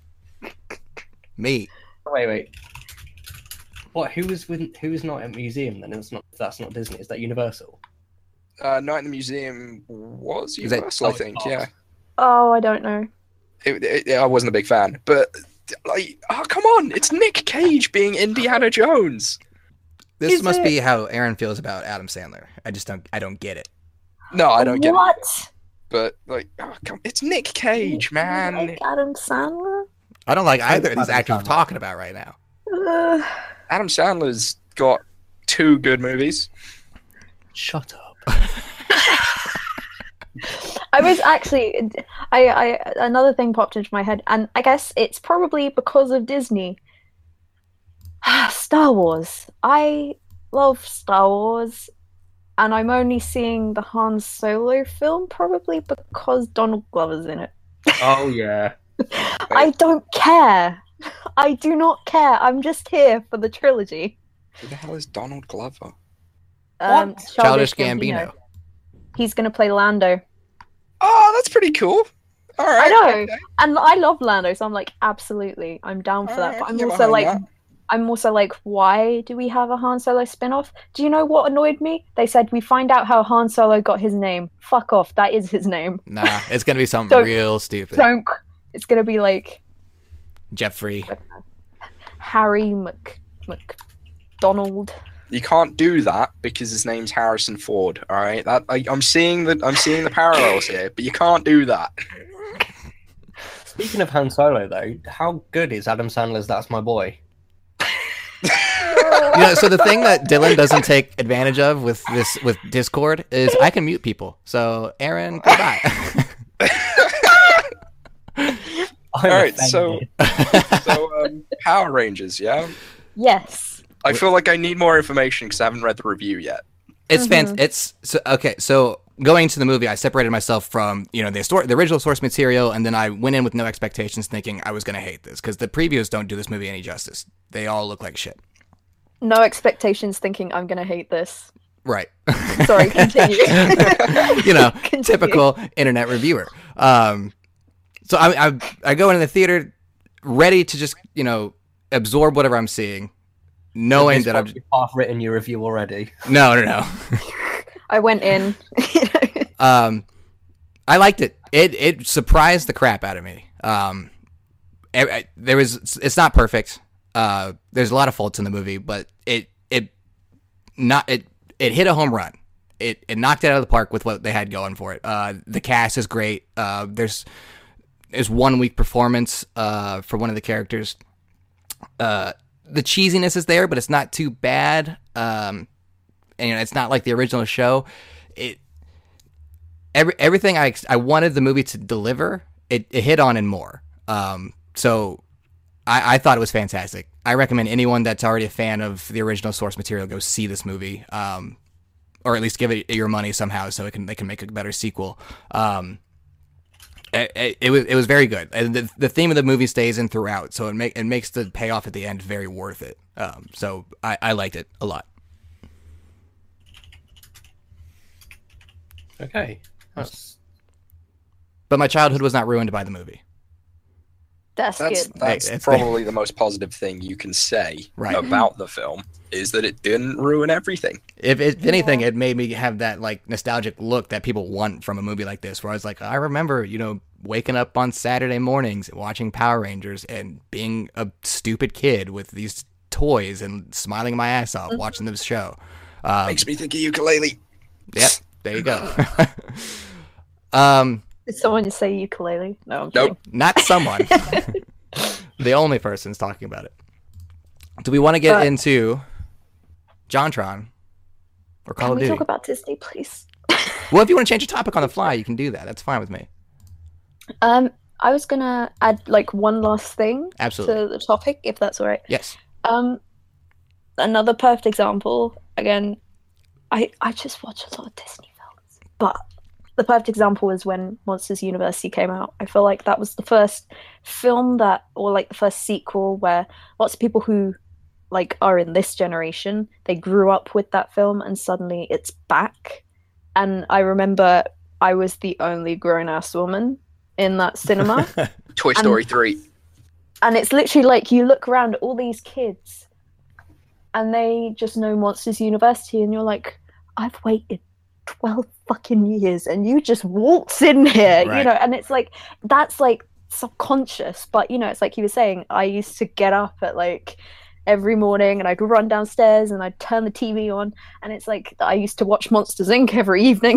Me. Wait. What? Who's not at museum then? That's not Disney. Is that Universal? Night in the Museum was Is that- Universal, I oh, think. oh. Yeah, Oh, I don't know. I wasn't a big fan, but like, oh come on, it's Nick Cage being Indiana Jones. This Is must it- be how Aaron feels about Adam Sandler. I don't get it. No, I don't get it. What? But like, oh, come, it's Nick Cage, man. Like Adam Sandler? I don't like either of these Adam actors we're Sandler. talking about right now. Uh, Adam Sandler's got 2 good movies. Shut up. I was actually, I another thing popped into my head, and I guess it's probably because of Disney. Star Wars. I love Star Wars, and I'm only seeing the Han Solo film probably because Donald Glover's in it. Oh yeah. I don't care. I do not care. I'm just here for the trilogy. Who the hell is Donald Glover? Childish Gambino. He's gonna play Lando. Oh, that's pretty cool. All right. I know. okay. And I love Lando, so I'm like, absolutely, I'm down for that. Alright, But I can get behind that. I'm also like, why do we have a Han Solo spin-off? Do you know what annoyed me? They said we find out how Han Solo got his name. Fuck off, that is his name. Nah, it's gonna be something Don't- real stupid. Don't. It's gonna be like Jeffrey. Harry McDonald. You can't do that because his name's Harrison Ford. All right, I'm seeing the parallels here, but you can't do that. Speaking of Han Solo, though, how good is Adam Sandler's That's My Boy? So the thing that Dylan doesn't take advantage of with Discord is I can mute people. So Aaron, goodbye. I'm Alright, so- offended. Power Rangers, yeah. Yes. I feel like I need more information because I haven't read the review yet. It's it's so, okay. So going to the movie, I separated myself from the original source material, and then I went in with no expectations, thinking I was going to hate this because the previews don't do this movie any justice. They all look like shit. No expectations, thinking I'm gonna hate this. Right. Sorry, continue. Continue. Typical internet reviewer. So I go into the theater ready to just absorb whatever I'm seeing, knowing that You've half written your review already. no. I went in. I liked it. It surprised the crap out of me. It's not perfect. There's a lot of faults in the movie, but it hit a home run. It knocked it out of the park with what they had going for it. The cast is great. There's 1 weak performance for one of the characters. The cheesiness is there, but it's not too bad. And and you know, it's not like the original show. Everything I wanted the movie to deliver, it hit on and more. So I thought it was fantastic. I recommend anyone that's already a fan of the original source material go see this movie, or at least give it your money somehow so they can make a better sequel. It was very good, and the theme of the movie stays in throughout, so it makes the payoff at the end very worth it. So I liked it a lot. Okay. But my childhood was not ruined by the movie. That's good. That's It's probably the most positive thing you can say Right. about the film is that it didn't ruin everything. If anything, it made me have that like nostalgic look that people want from a movie like this, where I was like, I remember, you know, waking up on Saturday mornings watching Power Rangers and being a stupid kid with these toys and smiling my ass off watching this show. Makes me think of ukulele. Yep, there you go. Did someone just say ukulele? No, I'm Nope. Not someone. The only person's talking about it. Do we want to get into JonTron or Call Can of we Duty? talk about Disney, please? Well, if you want to change the topic on the fly, you can do that. That's fine with me. I was gonna add like one last thing Absolutely. to the topic, if that's all right. Yes. Another perfect example. Again, I just watch a lot of Disney films, but the perfect example is when Monsters University came out. I feel like that was the first film or like the first sequel where lots of people who like are in this generation, they grew up with that film and suddenly it's back. And I remember I was the only grown-ass woman in that cinema. Toy Story 3. And it's literally like you look around at all these kids and they just know Monsters University and you're like, I've waited 12 fucking years and you just waltz in here, Right. you know, and it's like, that's like subconscious, but you know, it's like you were saying, I used to get up at like every morning and I'd run downstairs and I'd turn the TV on and it's like I used to watch Monsters Inc. every evening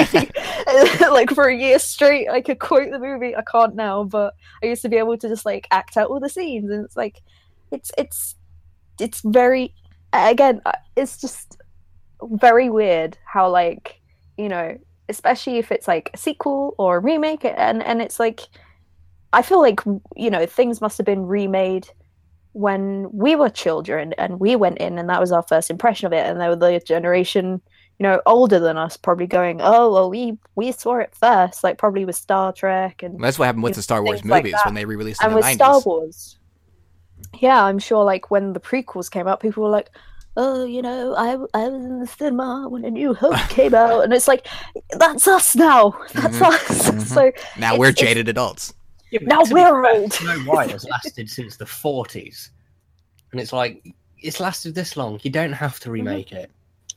like for a year straight. I could quote the movie. I can't now, but I used to be able to just like act out all the scenes and it's like it's very, again, it's just very weird how like, you know, especially if it's like a sequel or a remake and it's like I feel like, you know, things must have been remade when we were children and we went in and that was our first impression of it and they were the generation, you know, older than us probably going, oh well, we saw it first, like probably with Star Trek and That's what happened with the Star Wars things like movies that. when they re-released in and the with 90s. Star Wars. Yeah, I'm sure like when the prequels came out, people were like, oh, you know, I was in the cinema when A New Hope came out, and it's like, that's us now. That's us. So Now we're it's- jaded adults. Yeah, but now to be we're fair, old. Snow White has lasted since the 40s. And it's like, it's lasted this long. You don't have to remake it.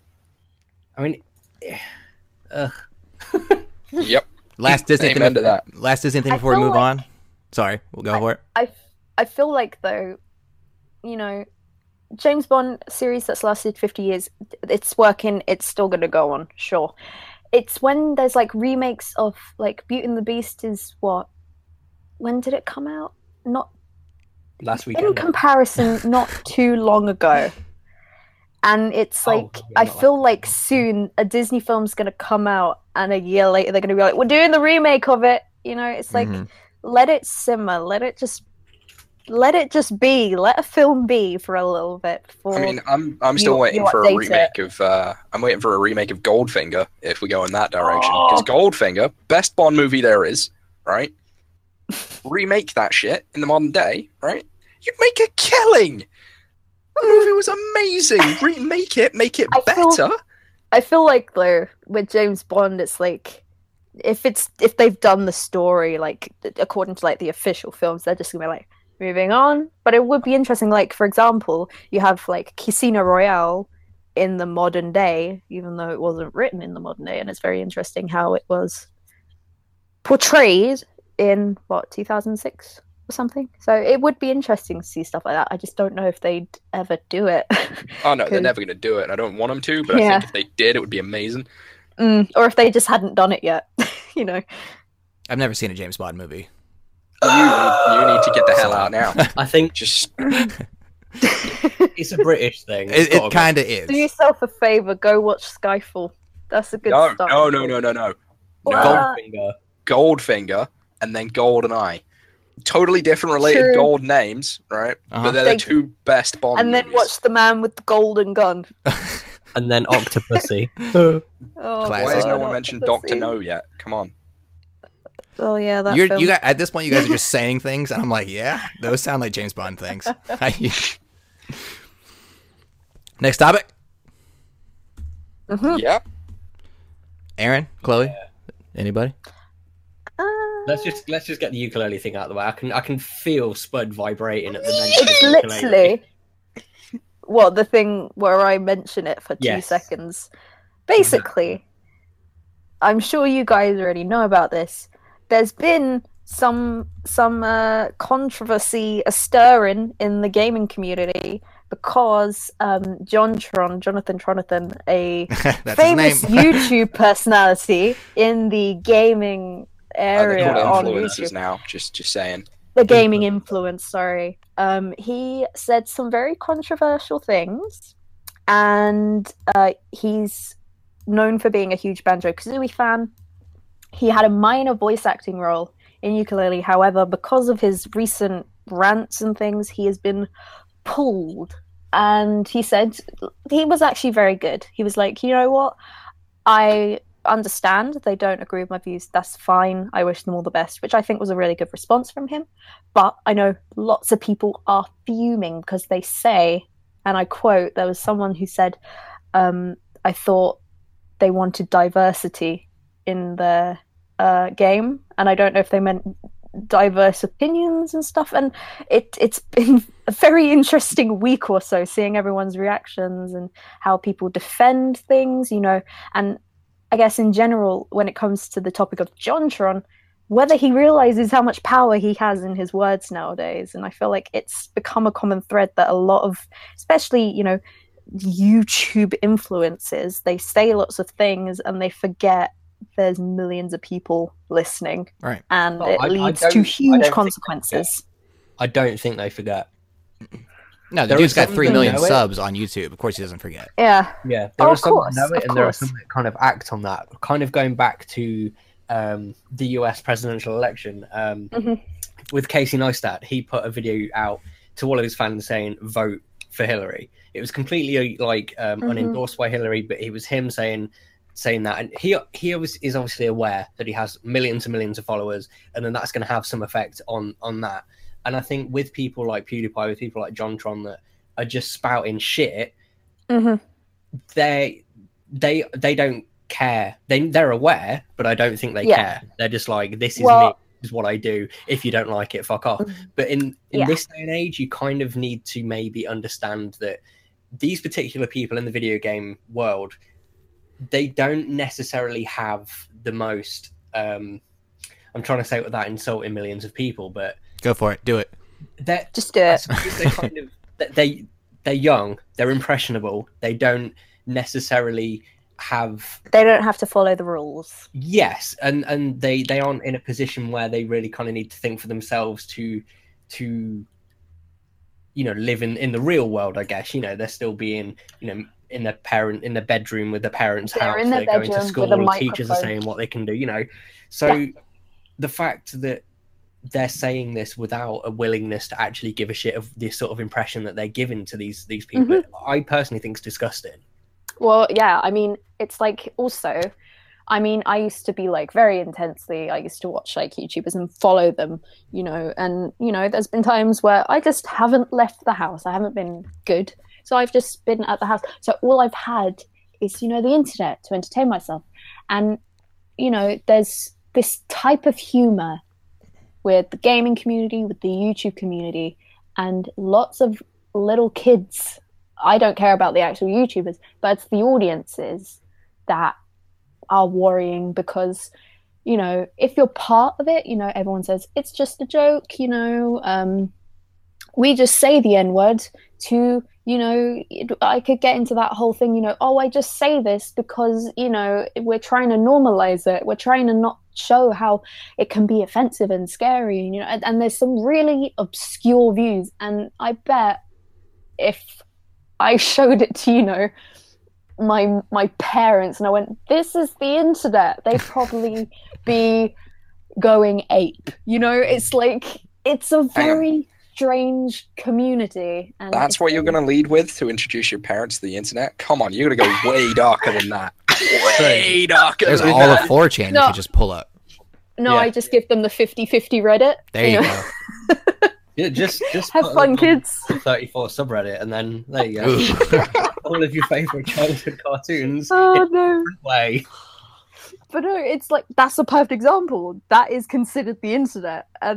I mean, ugh. Yep. Last Disney thing. Amen to that. Last Disney thing I before we feel move like- on. Sorry, we'll go for it. I feel like though, you know, James Bond series that's lasted 50 years, it's working. It's still going to go on, sure. It's when there's like remakes of like Beauty and the Beast is what? When did it come out? Not Last in weekend. comparison, not too long ago. And it's Oh, like, yeah, I not feel like- like soon a Disney film's going to come out and a year later they're going to be like, we're doing the remake of it. You know, it's like, Mhm. let it simmer. Let it just be. Let a film be for a little bit. Before... I mean, I'm still You- waiting you for a update remake of. I'm waiting for a remake of Goldfinger if we go in that direction. Because Oh. Goldfinger, best Bond movie there is, right? Remake that shit in the modern day, right? You'd make a killing. The movie was amazing. Remake it, make it I feel- better. I feel like though with James Bond, it's like if they've done the story like according to like the official films, they're just gonna be like moving on. But it would be interesting, like for example, you have like Casino Royale in the modern day, even though it wasn't written in the modern day, and it's very interesting how it was portrayed in 2006 or something. So it would be interesting to see stuff like that. I just don't know if they'd ever do it. Oh no, they're 'Cause- never going to do it, and I don't want them to. But I Yeah. think if they did, it would be amazing. Or if they just hadn't done it yet, you know. I've never seen a James Bond movie. You need to get the hell out now. I think Just It's a British thing. It's gotta It be. kind of is. Do yourself a favor, go watch Skyfall. That's a good No, start. no. What? Goldfinger. Goldfinger and then GoldenEye. Totally different related True. gold names, right? Uh-huh. But they're the two best Bond And then movies. watch The Man with the Golden Gun. And then Octopussy. Oh, Classic. Why has no God, one mentioned Octopussy. Doctor No yet? Come on. Oh yeah, that You film. guys, at this point, you guys are just saying things, and I'm like, yeah, those sound like James Bond things. Next topic, Mhm. Yeah. Aaron, Chloe, anybody? Let's just get the ukulele thing out of the way. I can feel Spud vibrating at the mention It's of ukulele. literally what the thing where I mention it for 2 Yes. seconds. Basically, I'm sure you guys already know about this. There's been some controversy, a stirring in the gaming community because Jonathan Tronathan, a That's his famous name. YouTube personality in the gaming They're area called on influencers YouTube. now. Just saying. The gaming influence, sorry. He said some very controversial things, and he's known for being a huge Banjo-Kazooie fan. He had a minor voice acting role in Yooka-Laylee. However, because of his recent rants and things, he has been pulled. And he said he was actually very good. He was like, you know what? I understand they don't agree with my views. That's fine. I wish them all the best, which I think was a really good response from him. But I know lots of people are fuming because they say, and I quote, there was someone who said, I thought they wanted diversity in their game, and I don't know if they meant diverse opinions and stuff. And it's been a very interesting week or so, seeing everyone's reactions and how people defend things, and I guess in general, when it comes to the topic of JonTron, whether he realizes how much power he has in his words nowadays. And I feel like it's become a common thread that a lot of, especially, YouTube influencers, they say lots of things and they forget there's millions of people listening. Right. And Well, it I leads don't- to I huge don't think consequences. I don't think they forget. No, the There dude's are got some 3 that million know it. subs on YouTube. Of course, he doesn't forget. Yeah. Yeah, there Oh, are of some course, that know it, of and there are course. some that kind of act on that. Kind of going back to the US presidential election, Mhm. with Casey Neistat, he put a video out to all of his fans saying, "Vote for Hillary." It was completely unendorsed by Hillary, but it was him saying that, and he is obviously aware that he has millions and millions of followers, and then that's going to have some effect on that. And I think with people like PewDiePie, with people like JonTron that are just spouting shit, Mhm. they don't care. They're aware, but I don't think they Yeah. care. They're just like, this is Well- me. This is what I do. If you don't like it, fuck off. But in Yeah. this day and age, you kind of need to maybe understand that these particular people in the video game world, they don't necessarily have the most. I'm trying to say it without insulting millions of people, but Go for it. Do it. they're Just do I it. suppose they're kind of they're young, they're impressionable, they don't necessarily have They don't have to follow the rules. yes, and they aren't in a position where they really kind of need to think for themselves to live in the real world. I guess they're still being in their bedroom with their parents' They're house. in their They're going to bedroom school. with a Teachers are microphone. saying what they can do. So Yeah. the fact that they're saying this without a willingness to actually give a shit of the sort of impression that they're giving to these people, Mm-hmm. I personally think is disgusting. Well, yeah, I mean, it's like also, I mean, I used to be like very intensely, I used to watch like YouTubers and follow them, and, there's been times where I just haven't left the house. I haven't been good. So I've just been at the house. So all I've had is, the internet to entertain myself. And, there's this type of humor with the gaming community, with the YouTube community, and lots of little kids. I don't care about the actual YouTubers, but it's the audiences that are worrying because, if you're part of it, everyone says it's just a joke, we just say the N-word to, I could get into that whole thing, oh, I just say this because, we're trying to normalize it. We're trying to not show how it can be offensive and scary, and there's some really obscure views. And I bet if I showed it to, my parents and I went, this is the internet, they'd probably be going ape. It's like, it's a very strange community. And that's what you're going to lead with to introduce your parents to the internet? Come on, you're going to go way darker than that. Way darker There's than all that. of 4chan you could just pull up. No, I just give them the 50-50 Reddit. There you go. Yeah, just have put fun, them on kids. the 34 subreddit, and then there you go. All of your favorite childhood cartoons. Oh in a no! different way. But no, it's like, that's a perfect example. That is considered the internet, and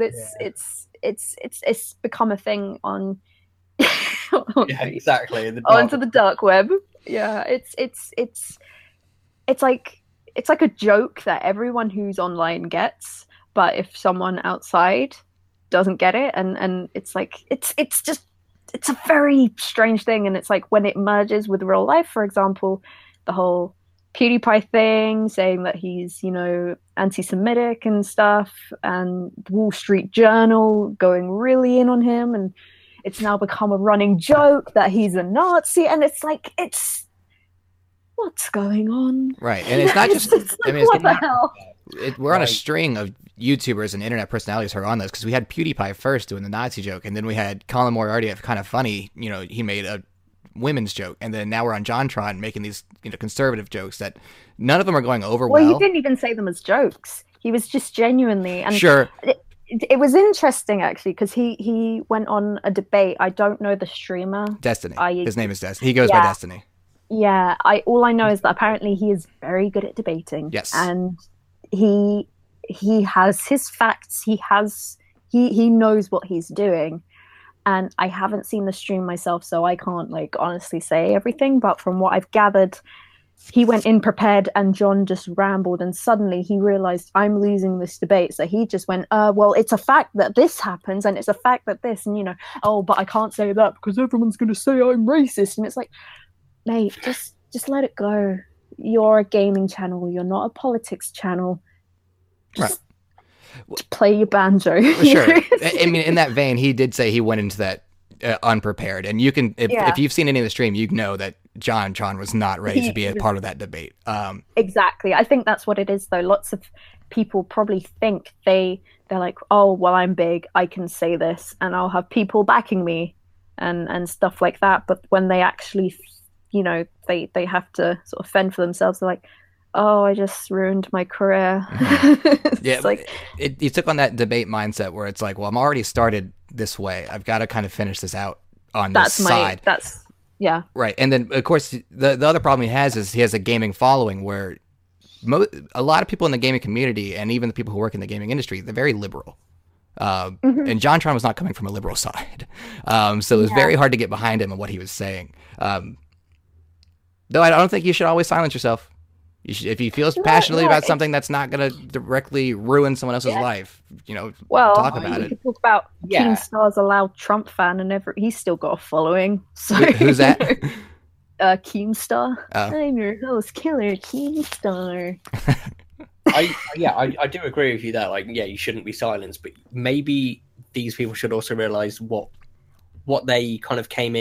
it's become a thing on. Yeah, exactly. Onto the dark web. Yeah, it's like a joke that everyone who's online gets, but if someone outside doesn't get it, and it's like it's a very strange thing, and it's like when it merges with real life, for example, the whole PewDiePie thing, saying that he's anti-Semitic and stuff, and the Wall Street Journal going really in on him, and it's now become a running joke that he's a Nazi, and it's like, what's going on? Right, and it's not just. What the hell? We're on a string of YouTubers and internet personalities who are on this, because we had PewDiePie first doing the Nazi joke, and then we had Colin Moriarty of Kind of Funny. He made a women's joke, and then now we're on JonTron making these conservative jokes that none of them are going over well. Well, he didn't even say them as jokes. He was just genuinely, and sure. It was interesting actually, because he went on a debate. I don't know the streamer. Destiny. His name is Destiny. He goes by Destiny. Yeah, all I know is that apparently he is very good at debating. Yes, and he has his facts. He knows what he's doing, and I haven't seen the stream myself, so I can't honestly say everything. But from what I've gathered, he went in prepared, and John just rambled, and suddenly he realized, I'm losing this debate. So he just went, well, it's a fact that this happens, and it's a fact that this, and oh, but I can't say that because everyone's going to say I'm racist. And it's like, mate, just let it go. You're a gaming channel. You're not a politics channel. Just play your banjo. Sure. I mean, in that vein, he did say he went into that unprepared, and you can, if you've seen any of the stream, you know that JonTron was not ready to be a part of that debate. Exactly. I think that's what it is, though. Lots of people probably think they're like, oh, well, I'm big, I can say this, and I'll have people backing me, and stuff like that. But when they actually, they have to sort of fend for themselves, they're like, oh, I just ruined my career. Yeah, like you took on that debate mindset where it's like, well, I'm already started this way. I've got to kind of finish this out on this side. Yeah. Right. And then, of course, the other problem he has is he has a gaming following where a lot of people in the gaming community, and even the people who work in the gaming industry, they're very liberal. And JonTron was not coming from a liberal side. So it was very hard to get behind him and what he was saying. Though I don't think you should always silence yourself. If you feel passionately about something that's not going to directly ruin someone else's life, talk about it. You could talk about Keemstar's a loud Trump fan, and he's still got a following. So, who's that? Keemstar. Oh. I'm your host, Killer Keemstar. I do agree with you there. You shouldn't be silenced, but maybe these people should also realize what they kind of came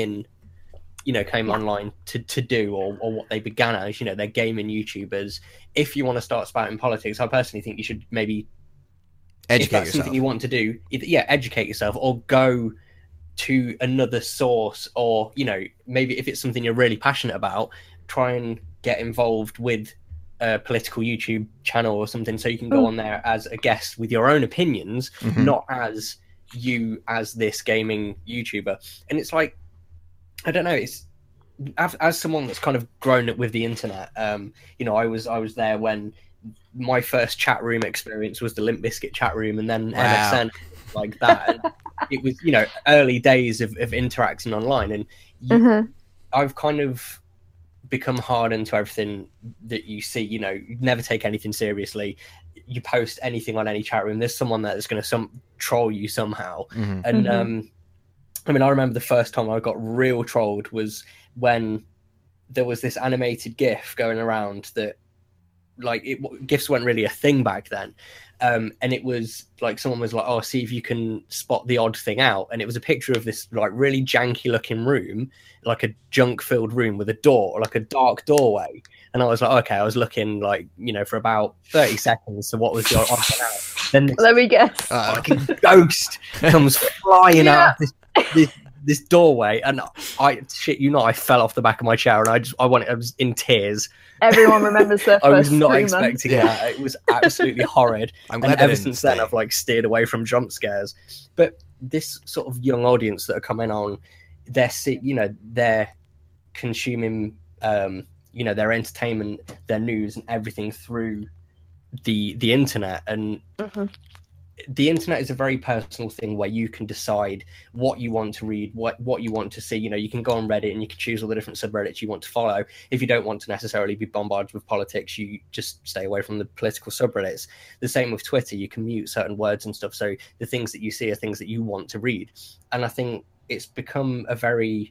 online to do, or what they began as. They're gaming YouTubers. If you want to start spouting politics, I personally think you should maybe educate if that's yourself. Something you want to do, educate yourself, or go to another source, or maybe if it's something you're really passionate about, try and get involved with a political YouTube channel or something, so you can go on there as a guest with your own opinions, not as you as this gaming YouTuber. And it's like, I don't know. It's as someone that's kind of grown up with the internet. I was there when my first chat room experience was the Limp Bizkit chat room, and then MSN like that. And it was early days of interacting online, and I've kind of become hardened to everything that you see. You never take anything seriously. You post anything on any chat room, there's someone there that's going to troll you somehow, and I remember the first time I got real trolled was when there was this animated GIF going around that GIFs weren't really a thing back then. And it was like someone was like, "Oh, see if you can spot the odd thing out." And it was a picture of this like really janky looking room, like a junk filled room with a door, like a dark doorway. And I was like, okay, I was looking like, for about 30 seconds. So what was the odd thing out? Then Let me guess. fucking ghost comes flying out of this doorway, and I fell off the back of my chair, and I was in tears. Everyone remembers their first I was not screamer. expecting that. It was absolutely horrid. I'm glad And I ever didn't since then, stay. I've like steered away from jump scares. But this sort of young audience that are coming on, they're consuming, their entertainment, their news, and everything through the internet. And the internet is a very personal thing where you can decide what you want to read, what you want to see. You can go on Reddit and you can choose all the different subreddits you want to follow. If you don't want to necessarily be bombarded with politics, you just stay away from the political subreddits. The same with Twitter. You can mute certain words and stuff. So the things that you see are things that you want to read. And I think it's become a very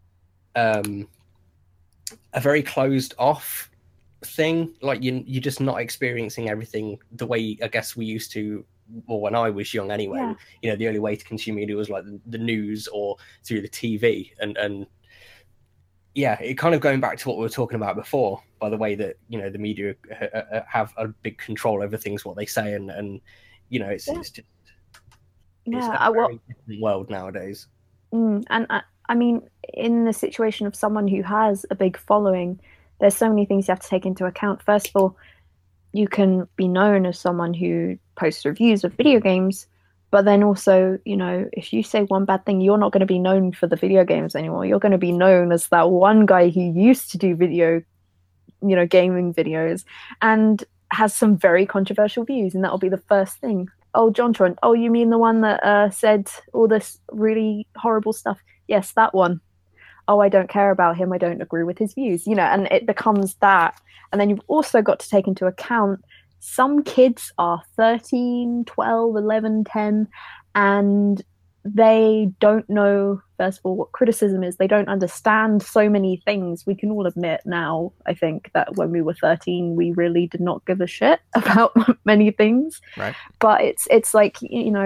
closed off thing. Like you're just not experiencing everything the way I guess we used to. Well, when I was young anyway, the only way to consume media was like the news or through the TV. And yeah, it kind of going back to what we were talking about before, by the way that, the media have a big control over things, what they say. And it's just, it's a very different world nowadays. And I mean, in the situation of someone who has a big following, there's so many things you have to take into account. First of all, you can be known as someone who posts reviews of video games, but then also, if you say one bad thing, you're not going to be known for the video games anymore. You're going to be known as that one guy who used to do gaming videos and has some very controversial views, and that'll be the first thing. Oh, JonTron. Oh, you mean the one that said all this really horrible stuff? Yes, that one. Oh, I don't care about him. I don't agree with his views, and it becomes that. And then you've also got to take into account some kids are 13, 12, 11, 10, and they don't know, first of all, what criticism is. They don't understand so many things. We can all admit now, I think, that when we were 13, we really did not give a shit about many things. Right. But it's like,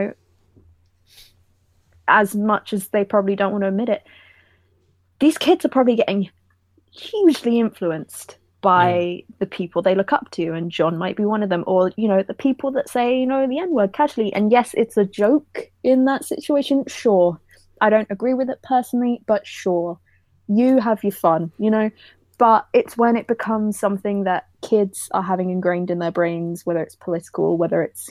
as much as they probably don't want to admit it, these kids are probably getting hugely influenced by the people they look up to, and John might be one of them, or the people that say the N-word casually. And yes, it's a joke in that situation, sure. I don't agree with it personally, but sure, you have your fun, but it's when it becomes something that kids are having ingrained in their brains, whether it's political, whether it's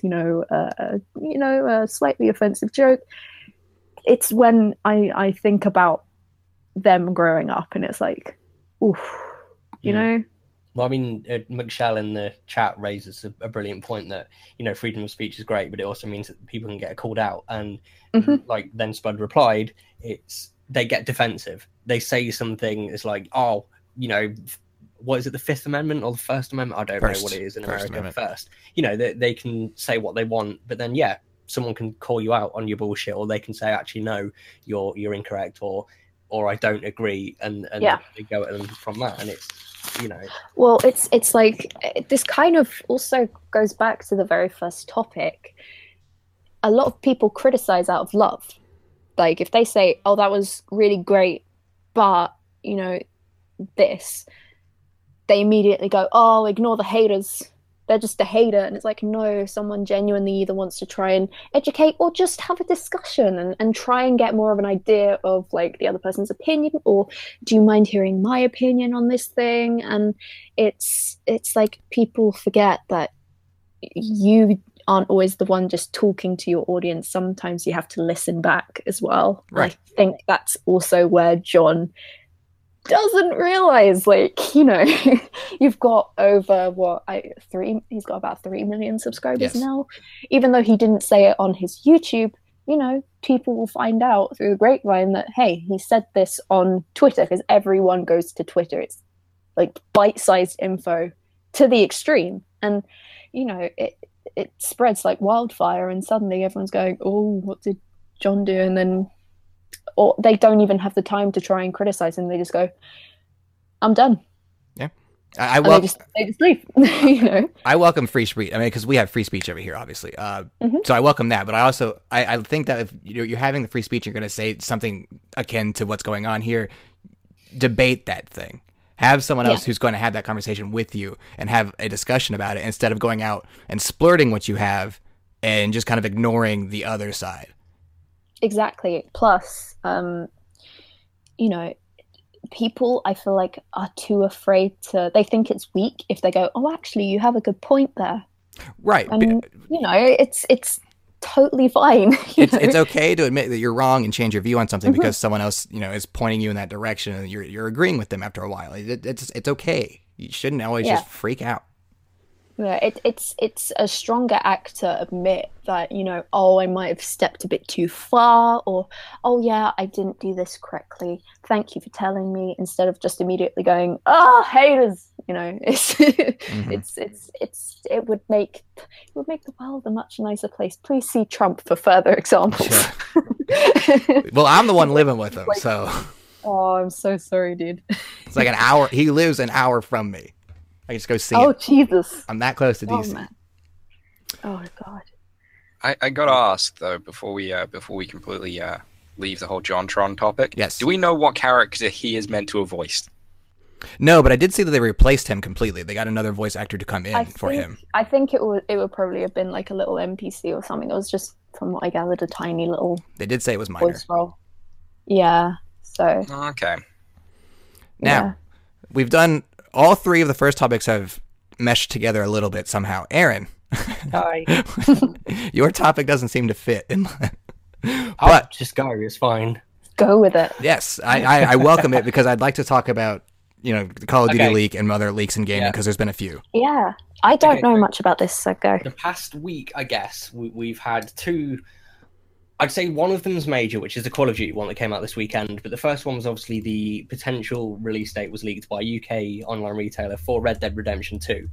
a slightly offensive joke. It's when I think about them growing up, and it's like, oof, Well, I mean, McShell in the chat raises a brilliant point that, freedom of speech is great, but it also means that people can get called out. And then Spud replied, they get defensive. They say something, it's like, oh, what is it, the Fifth Amendment or the First Amendment? I don't know what it is in America. Amendment. First. They can say what they want, but then, someone can call you out on your bullshit, or they can say, actually, no, you're incorrect, or I don't agree. And they go at them from that. And it's, Well, it's like, this kind of also goes back to the very first topic. A lot of people criticize out of love. Like, if they say, oh, that was really great, but this, they immediately go, oh, ignore the haters, they're just a hater. And it's like, no, someone genuinely either wants to try and educate or just have a discussion and try and get more of an idea of like the other person's opinion, or do you mind hearing my opinion on this thing? And it's like, people forget that you aren't always the one just talking to your audience. Sometimes you have to listen back as well. Right. I think that's also where John doesn't realize, like, you've got over he's got about 3 million subscribers now. Even though he didn't say it on his YouTube, people will find out through the grapevine that, hey, he said this on Twitter, because everyone goes to Twitter. It's like bite-sized info to the extreme, and it spreads like wildfire, and suddenly everyone's going, oh, what did John do? And then, or they don't even have the time to try and criticize him. They just go, I'm done. Yeah. I And they just leave, you know. I welcome free speech. I mean, because we have free speech over here, obviously. So I welcome that. But I also I think that if you're having the free speech, you're going to say something akin to what's going on here. Debate that thing. Have someone else who's going to have that conversation with you and have a discussion about it instead of going out and splurting what you have and just kind of ignoring the other side. Exactly. Plus, you know, people I feel like are too afraid to. They think it's weak if they go, "Oh, actually, you have a good point there." Right. And you know, it's totally fine. It's okay to admit that you're wrong and change your view on something because someone else, you know, is pointing you in that direction and you're agreeing with them after a while. It's okay. You shouldn't always just freak out. Yeah, it's a stronger act to admit that, you know, oh, I might have stepped a bit too far, or oh yeah, I didn't do this correctly. Thank you for telling me, instead of just immediately going, oh, haters. You know, it would make the world a much nicer place. Please see Trump for further examples. Sure. Well, I'm the one living with him, so. Oh, I'm so sorry, dude. It's like an hour. He lives an hour from me. I can just go see him. Oh, Jesus. I'm that close to DC. Oh, man. Oh, God. I gotta ask though, before we completely leave the whole JonTron topic. Yes. Do we know what character he is meant to have voiced? No, but I did see that they replaced him completely. They got another voice actor to come in for him. I think it would probably have been like a little NPC or something. It was just, from what I gathered, a tiny little. They did say it was minor. Voice role. Yeah. So. Okay. Now, we've done. All three of the first topics have meshed together a little bit somehow. Aaron. Hi. Your topic doesn't seem to fit. But just go. It's fine. Go with it. Yes, I welcome it because I'd like to talk about, you know, the Call of Duty leak and other leaks in gaming because there's been a few. Yeah. I don't know much about this, so go. The past week, I guess, we've had two. I'd say one of them's major, which is the Call of Duty one that came out this weekend. But the first one was obviously the potential release date was leaked by a UK online retailer for Red Dead Redemption 2.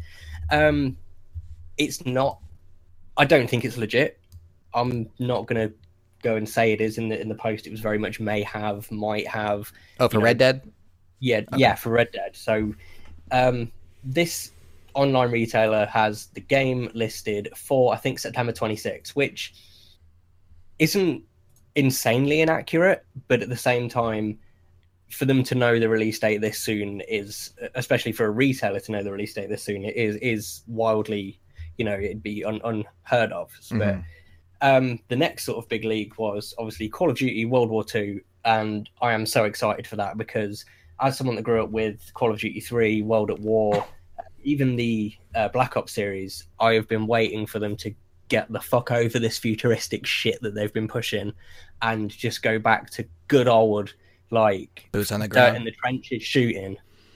It's not. I don't think it's legit. I'm not going to go and say it is in the post. It was very much may have, might have. Oh, for Red Dead? Yeah, okay. Yeah, for Red Dead. So this online retailer has the game listed for, I think, September 26th, which isn't insanely inaccurate, but at the same time, for them to know the release date this soon is, especially for a retailer to know the release date this soon, it is wildly, you know, it'd be unheard of. But the next sort of big leak was obviously Call of Duty World War II, and I am so excited for that because as someone that grew up with Call of Duty 3, World at War, even the Black Ops series, I have been waiting for them to get the fuck over this futuristic shit that they've been pushing and just go back to good old, like, boots on the ground, in the trenches shooting.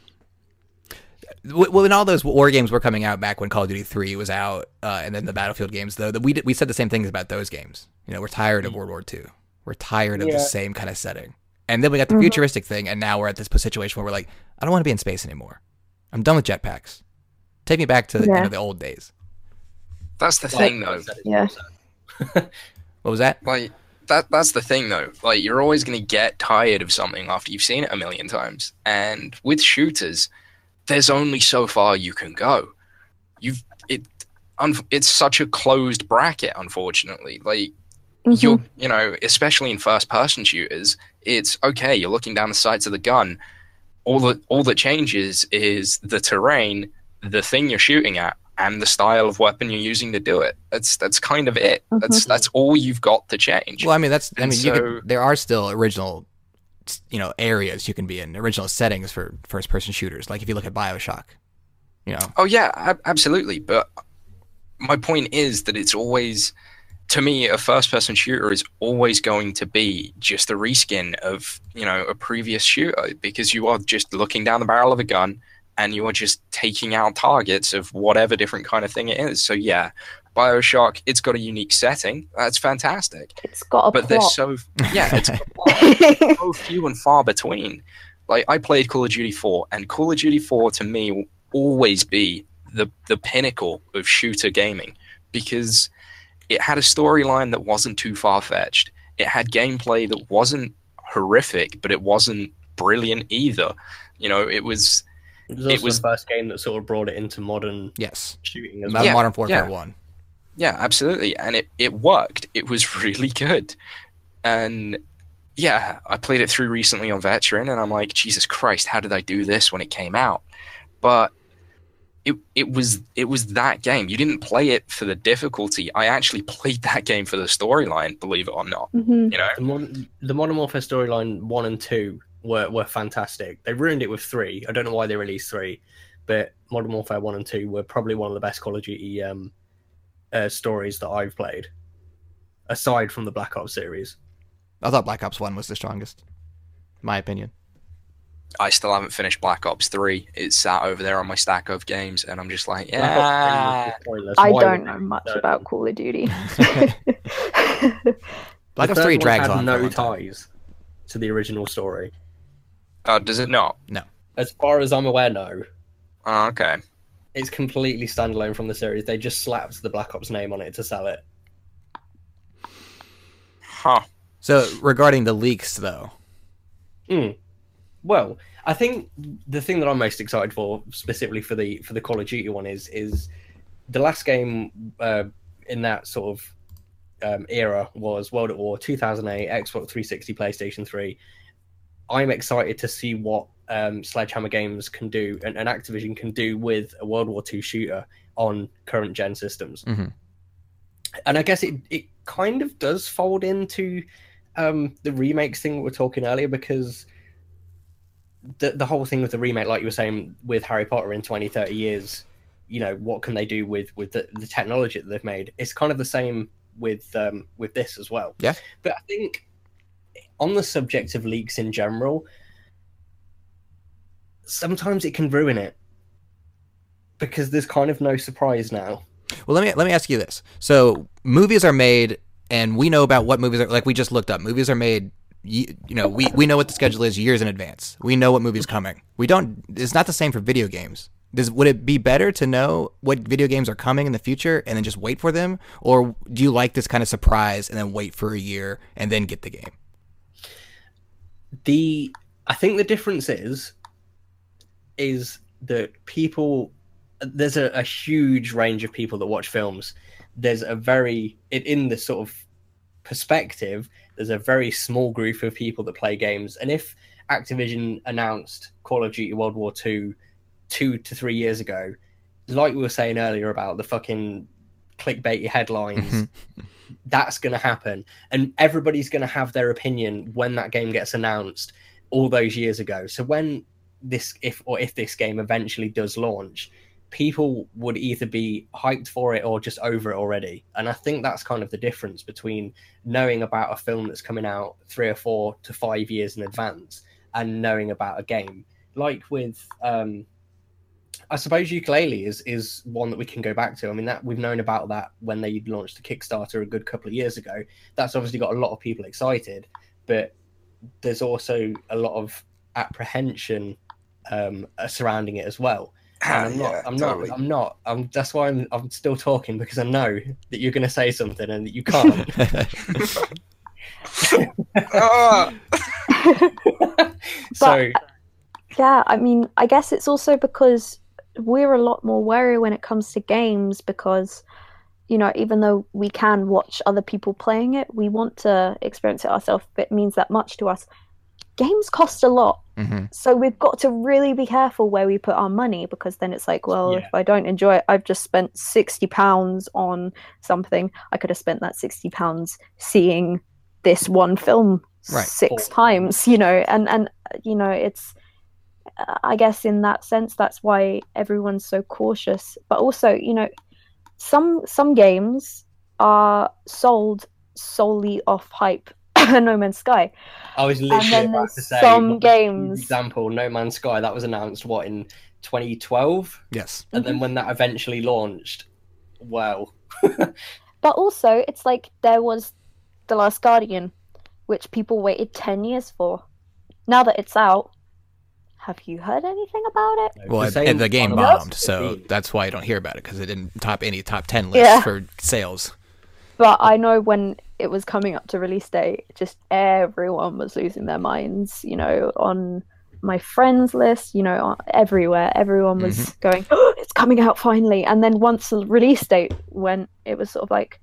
When all those war games were coming out back when Call of Duty 3 was out, and then the Battlefield games, though, we said the same things about those games. You know, we're tired of World War II. We're tired of the same kind of setting. And then we got the futuristic thing, and now we're at this situation where we're like, I don't want to be in space anymore. I'm done with jetpacks. Take me back to the old days. That's the thing, though. Yeah. What was that? Like, that's the thing, though. Like, you're always going to get tired of something after you've seen it a million times. And with shooters, there's only so far you can go. It's such a closed bracket, unfortunately. Like, you know, especially in first-person shooters, it's okay. You're looking down the sights of the gun. All that changes is the terrain, the thing you're shooting at, and the style of weapon you're using to do it. That's kind of it. That's all you've got to change. Well, I mean, there are still original, you know, areas you can be in, original settings for first-person shooters. Like if you look at BioShock, you know. Oh yeah, absolutely. But my point is that it's always, to me, a first-person shooter is always going to be just a reskin of, you know, a previous shooter, because you are just looking down the barrel of a gun and you are just taking out targets of whatever different kind of thing it is. So yeah, BioShock, it's got a unique setting. That's fantastic. It's got a plot. It's so few and far between. Like, I played Call of Duty 4, and Call of Duty 4 to me will always be the pinnacle of shooter gaming, because it had a storyline that wasn't too far-fetched. It had gameplay that wasn't horrific, but it wasn't brilliant either. You know, it was was also it was the first game that sort of brought it into modern Yes. shooting as well. Yeah, Modern Warfare yeah. 1. Yeah, absolutely. And it worked. It was really good. And yeah, I played it through recently on Veteran, and I'm like, Jesus Christ, how did I do this when it came out? But it was that game. You didn't play it for the difficulty. I actually played that game for the storyline, believe it or not. Mhm. You know? The Modern Warfare storyline 1 and 2 were fantastic. They ruined it with 3. I don't know why they released 3, but Modern Warfare 1 and 2 were probably one of the best Call of Duty stories that I've played, aside from the Black Ops series. I thought Black Ops 1 was the strongest. My opinion. I still haven't finished Black Ops 3. It's sat over there on my stack of games, and I'm just like, Black Ops 3 yeah. was pointless. I Why don't would know they? much No. about Call of Duty. Black The Ops third 3 one drags had on. for a no long time. ties to the original story. Does it not? As far as I'm aware, no. Oh, okay. It's completely standalone from the series. They just slapped the Black Ops name on it to sell it. Huh. So regarding the leaks, though, Well, I think the thing that I'm most excited for, specifically for the Call of Duty one, is the last game in that sort of era was World at War 2008, Xbox 360, PlayStation 3. I'm excited to see what Sledgehammer Games can do and Activision can do with a World War II shooter on current gen systems. Mhm. And I guess it kind of does fold into the remakes thing we were talking earlier, because the whole thing with the remake, like you were saying, with Harry Potter in 20, 30 years, you know, what can they do with the technology that they've made? It's kind of the same with this as well. Yeah. But I think on the subject of leaks in general, sometimes it can ruin it, because there's kind of no surprise now. well, let me ask you this. So movies are made, and we know about what movies are. Like we just looked up, movies are made. You know, we know what the schedule is years in advance. We know what movie's coming. We don't. It's not the same for video games. Would it be better to know what video games are coming in the future and then just wait for them, or do you like this kind of surprise and then wait for a year and then get the game? I think the difference is that there's a huge range of people that watch films. There's in this sort of perspective, there's a very small group of people that play games. And if Activision announced Call of Duty World War II 2 to 3 years ago, like we were saying earlier about the fucking clickbaity headlines, that's going to happen. And everybody's going to have their opinion when that game gets announced all those years ago. So when if this game eventually does launch, people would either be hyped for it or just over it already. And I think that's kind of the difference between knowing about a film that's coming out 3 or 4 to 5 years in advance and knowing about a game. Like with I suppose Yooka-Laylee is one that we can go back to. I mean, that we've known about that when they launched the Kickstarter a good couple of years ago. That's obviously got a lot of people excited, but there's also a lot of apprehension surrounding it as well. And that's why I'm still talking, because I know that you're going to say something and that you can't. So Yeah, I mean, I guess it's also because we're a lot more wary when it comes to games, because, you know, even though we can watch other people playing it, we want to experience it ourselves. If it means that much to us. Games cost a lot. Mm-hmm. So we've got to really be careful where we put our money, because then it's like, well, if I don't enjoy it, I've just spent £60 on something. I could have spent that £60 seeing this one film Right. 6 times, you know, and you know, it's, I guess in that sense, that's why everyone's so cautious. But also, you know, some games are sold solely off hype. No Man's Sky. I was literally about to say, some games. Example, No Man's Sky, that was announced in 2012, Yes. and then when that eventually launched, wow. But also, it's like there was The Last Guardian, which people waited 10 years for. Now that it's out, have you heard anything about it? Well, same the game on bombed, the so Steam. that's why you don't hear about it, because it didn't top any top 10 lists for sales. But I know when it was coming up to release date, just everyone was losing their minds, you know, on my friends list, you know, everywhere. Everyone was going, oh, it's coming out finally. And then once the release date went, it was sort of like,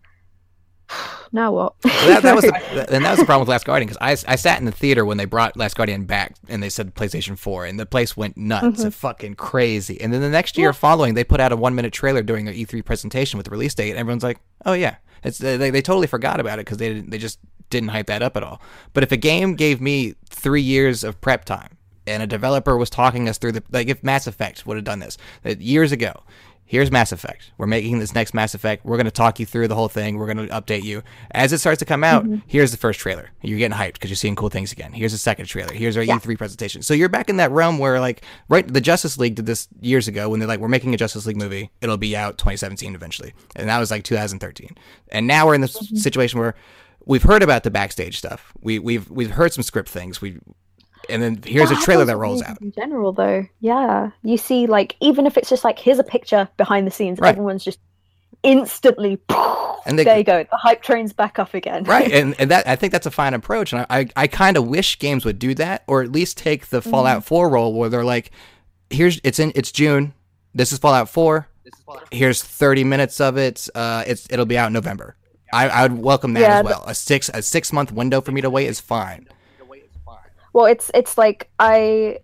now what? Well, that was the problem with Last Guardian, because I sat in the theater when they brought Last Guardian back and they said PlayStation 4, and the place went nuts and fucking crazy. And then the next year following, they put out a 1-minute trailer during their E3 presentation with the release date, and everyone's like, oh yeah. They totally forgot about it because they just didn't hype that up at all. But if a game gave me 3 years of prep time and a developer was talking us through like if Mass Effect would have done this years ago, here's Mass Effect. We're making this next Mass Effect. We're going to talk you through the whole thing. We're going to update you. As it starts to come out, here's the first trailer. You're getting hyped because you're seeing cool things again. Here's the second trailer. Here's our E3 presentation. So you're back in that realm where, like, right, the Justice League did this years ago when they're like, we're making a Justice League movie. It'll be out 2017 eventually. And that was like 2013. And now we're in this situation where we've heard about the backstage stuff. We've heard some script things. And then here's a trailer that rolls out. In general, though, yeah, you see, like, even if it's just like, here's a picture behind the scenes, everyone's just instantly, and there you go, the hype train's back up again. Right, and that I think that's a fine approach, and I kind of wish games would do that, or at least take the Fallout 4 role where they're like, it's June, this is Fallout 4, here's 30 minutes of it, it'll be out in November. I would welcome that as well. A 6 month window for me to wait is fine. Well, it's like the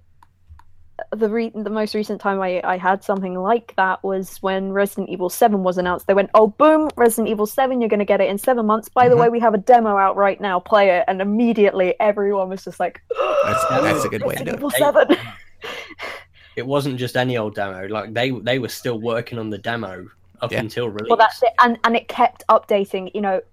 most recent time I had something like that was when Resident Evil 7 was announced. They went, oh, boom, Resident Evil 7, you're going to get it in 7 months. By the way, we have a demo out right now, play it. And immediately everyone was just like, that's a good way to do it. Evil 7. It wasn't just any old demo. Like, they were still working on the demo up until release. Well, that's it. And it kept updating. You know,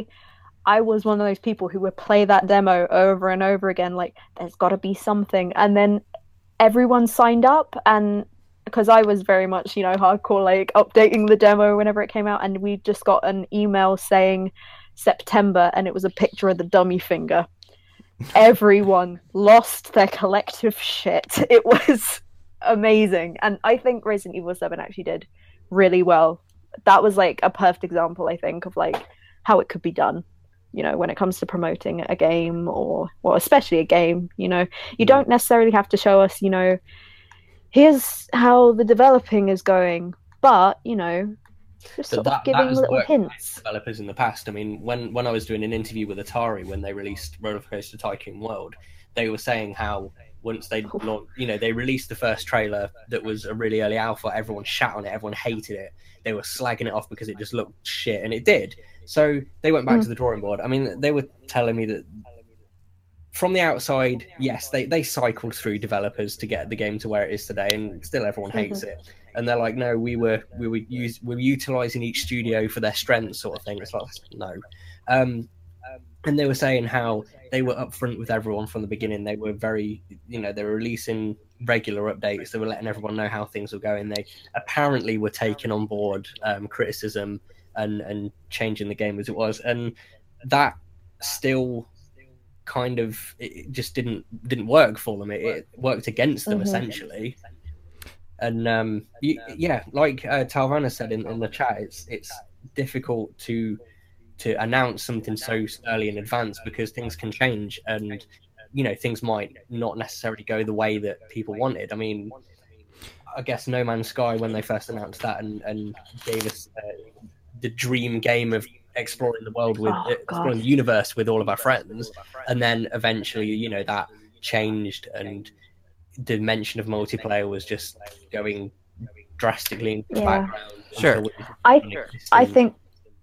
I was one of those people who would play that demo over and over again, like, there's got to be something. And then everyone signed up, and because I was very much, you know, hardcore, like, updating the demo whenever it came out, and we just got an email saying September, and it was a picture of the dummy finger. Everyone lost their collective shit. It was amazing. And I think Resident Evil 7 actually did really well. That was, like, a perfect example, I think, of, like, how it could be done. You know, when it comes to promoting a game or especially a game, you know, you don't necessarily have to show us, you know, here's how the developing is going, but, you know, just sort of giving little hints. Developers in the past, I mean, when I was doing an interview with Atari when they released Roller Coaster Tycoon World, they were saying how once they launched, you know, they released the first trailer that was a really early alpha, everyone shat on it, everyone hated it, they were slagging it off because it just looked shit, and it did. So they went back to the drawing board. I mean, they were telling me that from the outside, yes, they cycled through developers to get the game to where it is today, and still everyone hates it. And they're like, no, we were utilizing each studio for their strengths, sort of thing. It's like, no. And they were saying how they were upfront with everyone from the beginning. They were very, you know, they were releasing regular updates. They were letting everyone know how things were going. They apparently were taking on board criticism and changing the game as it was, and that still kind of, it just didn't work for them. It worked against them essentially. And like Talvana said in the chat, it's difficult to announce something so early in advance because things can change, and you know, things might not necessarily go the way that people wanted. I mean, I guess No Man's Sky, when they first announced that and gave us the dream game of exploring the world with exploring the universe with all of our friends, and then eventually, you know, that changed and the mention of multiplayer was just going drastically into the background. Sure. I think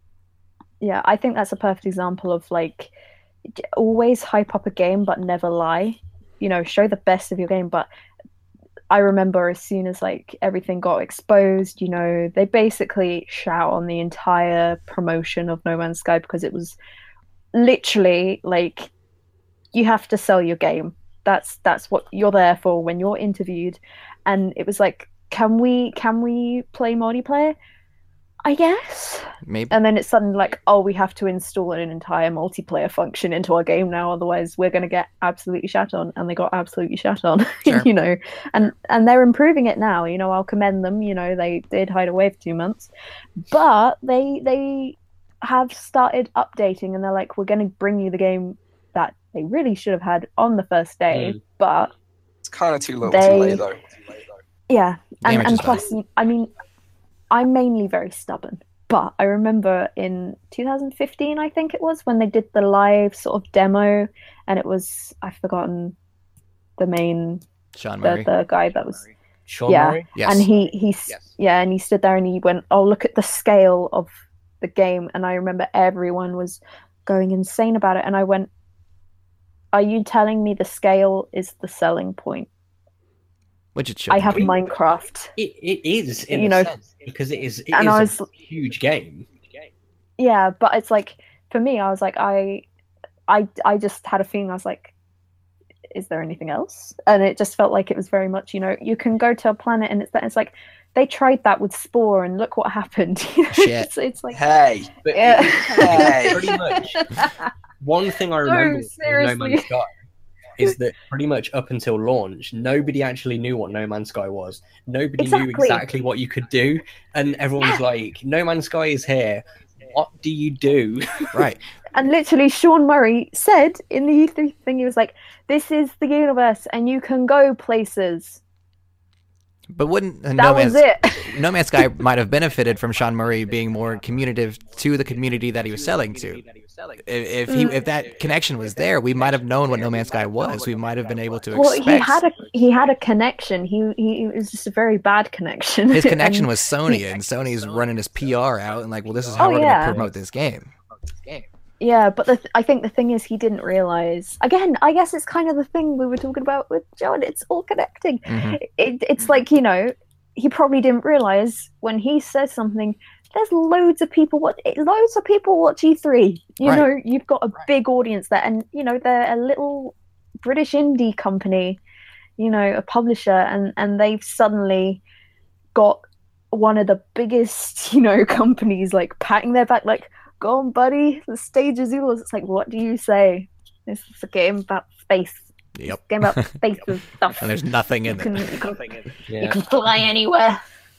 that's a perfect example of, like, always hype up a game but never lie. You know, show the best of your game. But I remember as soon as, like, everything got exposed, you know, they basically shout on the entire promotion of No Man's Sky because it was literally like, you have to sell your game. That's what you're there for when you're interviewed. And it was like, can we play multiplayer? I guess. Maybe. And then it's suddenly like, oh, we have to install an entire multiplayer function into our game now, otherwise we're going to get absolutely shat on. And they got absolutely shat on, Sure. you know. And they're improving it now. You know, I'll commend them. You know, they did hide away for 2 months, but they have started updating, and they're like, we're going to bring you the game that they really should have had on the first day, but kind of too little, too They- late though. Yeah, Damage is and plus, I mean, I'm mainly very stubborn. But I remember in 2015, I think it was, when they did the live sort of demo, and it was, I've forgotten the main, Sean Murray. the guy that was, Sean Yeah. Murray? Yes. and he stood there and he went, "Oh, look at the scale of the game," and I remember everyone was going insane about it, and I went, "Are you telling me the scale is the selling point? Which it should I have be. Minecraft." It is, in You a know, sense, because it is and I a was- huge game. Yeah, but it's like, for me, I was like, I just had a feeling. I was like, is there anything else? And it just felt like it was very much, you can go to a planet and it's like they tried that with Spore and look what happened. Shit. It's like, Hey, But Yeah. hey. pretty much, one thing I remember with No seriously. Man's Sky is that pretty much up until launch, nobody actually knew what No Man's Sky was. Nobody knew Exactly. exactly what you could do, and everyone was like, "No Man's Sky is here. What do you do?" Right. And literally, Sean Murray said in the E3 thing, he was like, "This is the universe, and you can go places." But wouldn't That was it. No Man's Sky might have benefited from Sean Murray being more communicative to the community that he was selling to. If that connection was there, we might have known what No Man's Sky was. We might have been able to Well, expect. he had a connection. He it was just a very bad connection. His connection And- was Sony, and Sony's running his PR out and like, well, this is how Oh, we're yeah. going to promote this game. Yeah, but I think the thing is, he didn't realize. Again, I guess it's kind of the thing we were talking about with John. It's all connecting. Mhm. It's like, he probably didn't realize when he says something. There's loads of people watch E3. You Right. know, you've got a big audience there, and they're a little British indie company, a publisher, and they've suddenly got one of the biggest, companies like patting their back, like, "Go on, buddy, the stage is yours." It's like, what do you say? This is a game about space. Yep. It's a game about space and stuff. And there's nothing in you it. can Yeah. fly anywhere.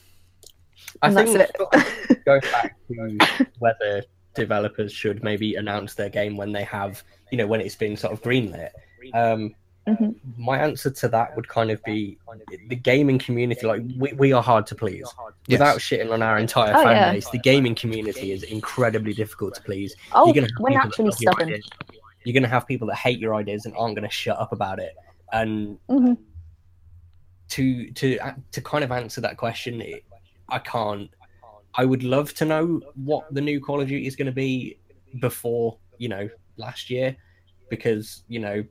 I And think that's it. go back to whether developers should maybe announce their game when they have, when it's been sort of greenlit. Mhm. My answer to that would kind of be the gaming community. Like we are hard to please. Yes. Without shitting on our entire Oh, fan yeah. base, the gaming community is incredibly difficult to please. Oh, You're gonna have we're people that naturally love your stubborn. ideas. You're gonna have people that hate your ideas and aren't gonna shut up about it. And Mhm. to kind of answer that question, I can't. I would love to know what the new Call of Duty is going to be before last year, because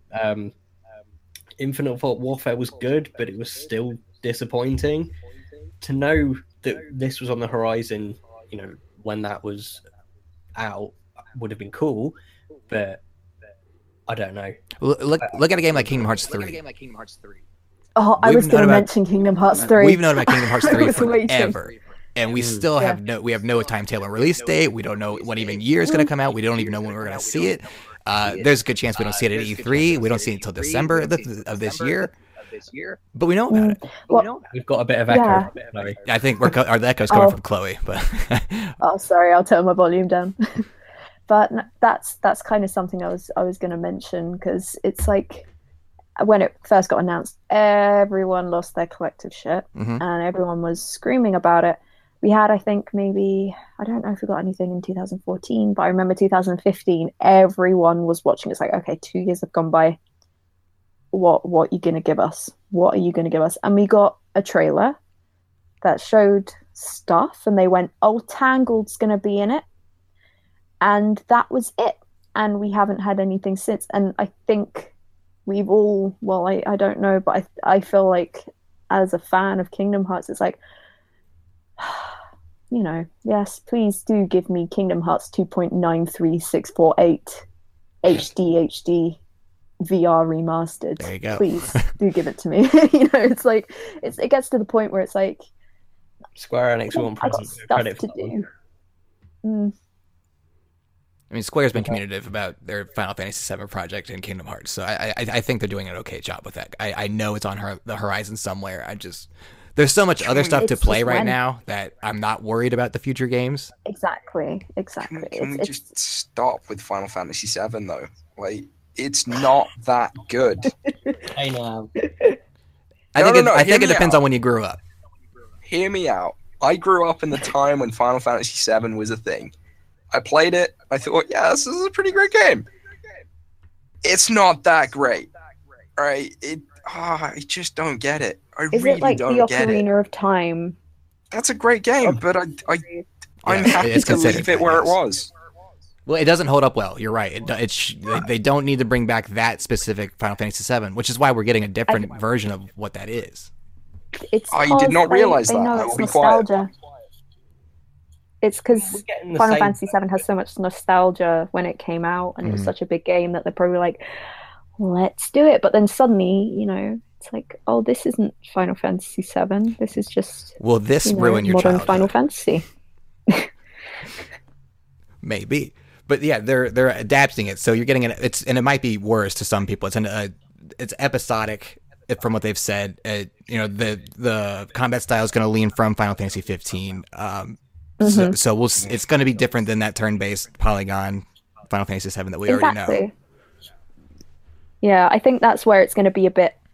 Infinite Warfare was good, but it was still disappointing. To know that this was on the horizon, when that was out, would have been cool, but I don't know. Look at a game like Kingdom Hearts 3. Oh, I We've was going known to about- mention Kingdom Hearts 3. We've known about Kingdom Hearts I 3 was waiting. forever. And we still have no timetable and release date. We don't know when even year it's going to come out. We don't even know when we're going to see it. There's a good chance we don't see it at E3. We don't see it until December of this year. But we know about it. Well, We've got a bit of echo. Yeah. Chloe. I think our echo's coming Oh. from Chloe. But oh, sorry, I'll turn my volume down. But that's kind of something I was going to mention, because it's like, when it first got announced, everyone lost their collective shit, Mhm. and everyone was screaming about it. We had, I think, maybe, I don't know if we got anything in 2014, but I remember 2015, everyone was watching. It's like, okay, 2 years have gone by. What are you going to give us? What are you going to give us? And we got a trailer that showed stuff, and they went, "Oh, Tangled's going to be in it." And that was it. And we haven't had anything since. And I think we've all, well, I don't know, but I feel like as a fan of Kingdom Hearts, it's like, yes, please do give me Kingdom Hearts 2.93648 HD VR remastered. There you go. Please do give it to me. It's like, it gets to the point where it's like, Square Enix won't I got present stuff credit to for that one. do. Mm. I mean, Square's been communicative about their Final Fantasy VII project and Kingdom Hearts, so I think they're doing an okay job with that. I know it's on the horizon somewhere. There's so much other stuff to It's play just right when. now that I'm not worried about the future games. Exactly. Can we It's- just stop with Final Fantasy VII though? Like, it's not that good. Hey now. I think No, I hear think it me depends out. on when you grew up. Hear me out. I grew up in the time when Final Fantasy VII was a thing. I played it. I thought, yeah, this is a pretty great game. It's not that great, right? I just don't get it. I Is really it like don't the get it. Ocarina of Time? That's a great game, but I'm Yeah, happy it's to considered leave it that, where yes. it was. Well, it doesn't hold up well. You're right. They don't need to bring back that specific Final Fantasy VII, which is why we're getting a different version of what that is. It's I did 'cause not realize they that. know I it's will be quiet. nostalgia. It's because We're getting the Final same- Fantasy VII has so much nostalgia when it came out, and it was Mhm. such a big game that they're probably like, let's do it. But then suddenly, it's like, oh, this isn't Final Fantasy VII. This is just Will this ruin your modern childhood? Final Fantasy. Maybe, but yeah, they're adapting it, so you're getting and it might be worse to some people. It's episodic from what they've said. The combat style is going to lean from Final Fantasy 15. So it's going to be different than that turn-based polygon Final Fantasy 7 that we already know. Yeah, I think that's where it's going to be a bit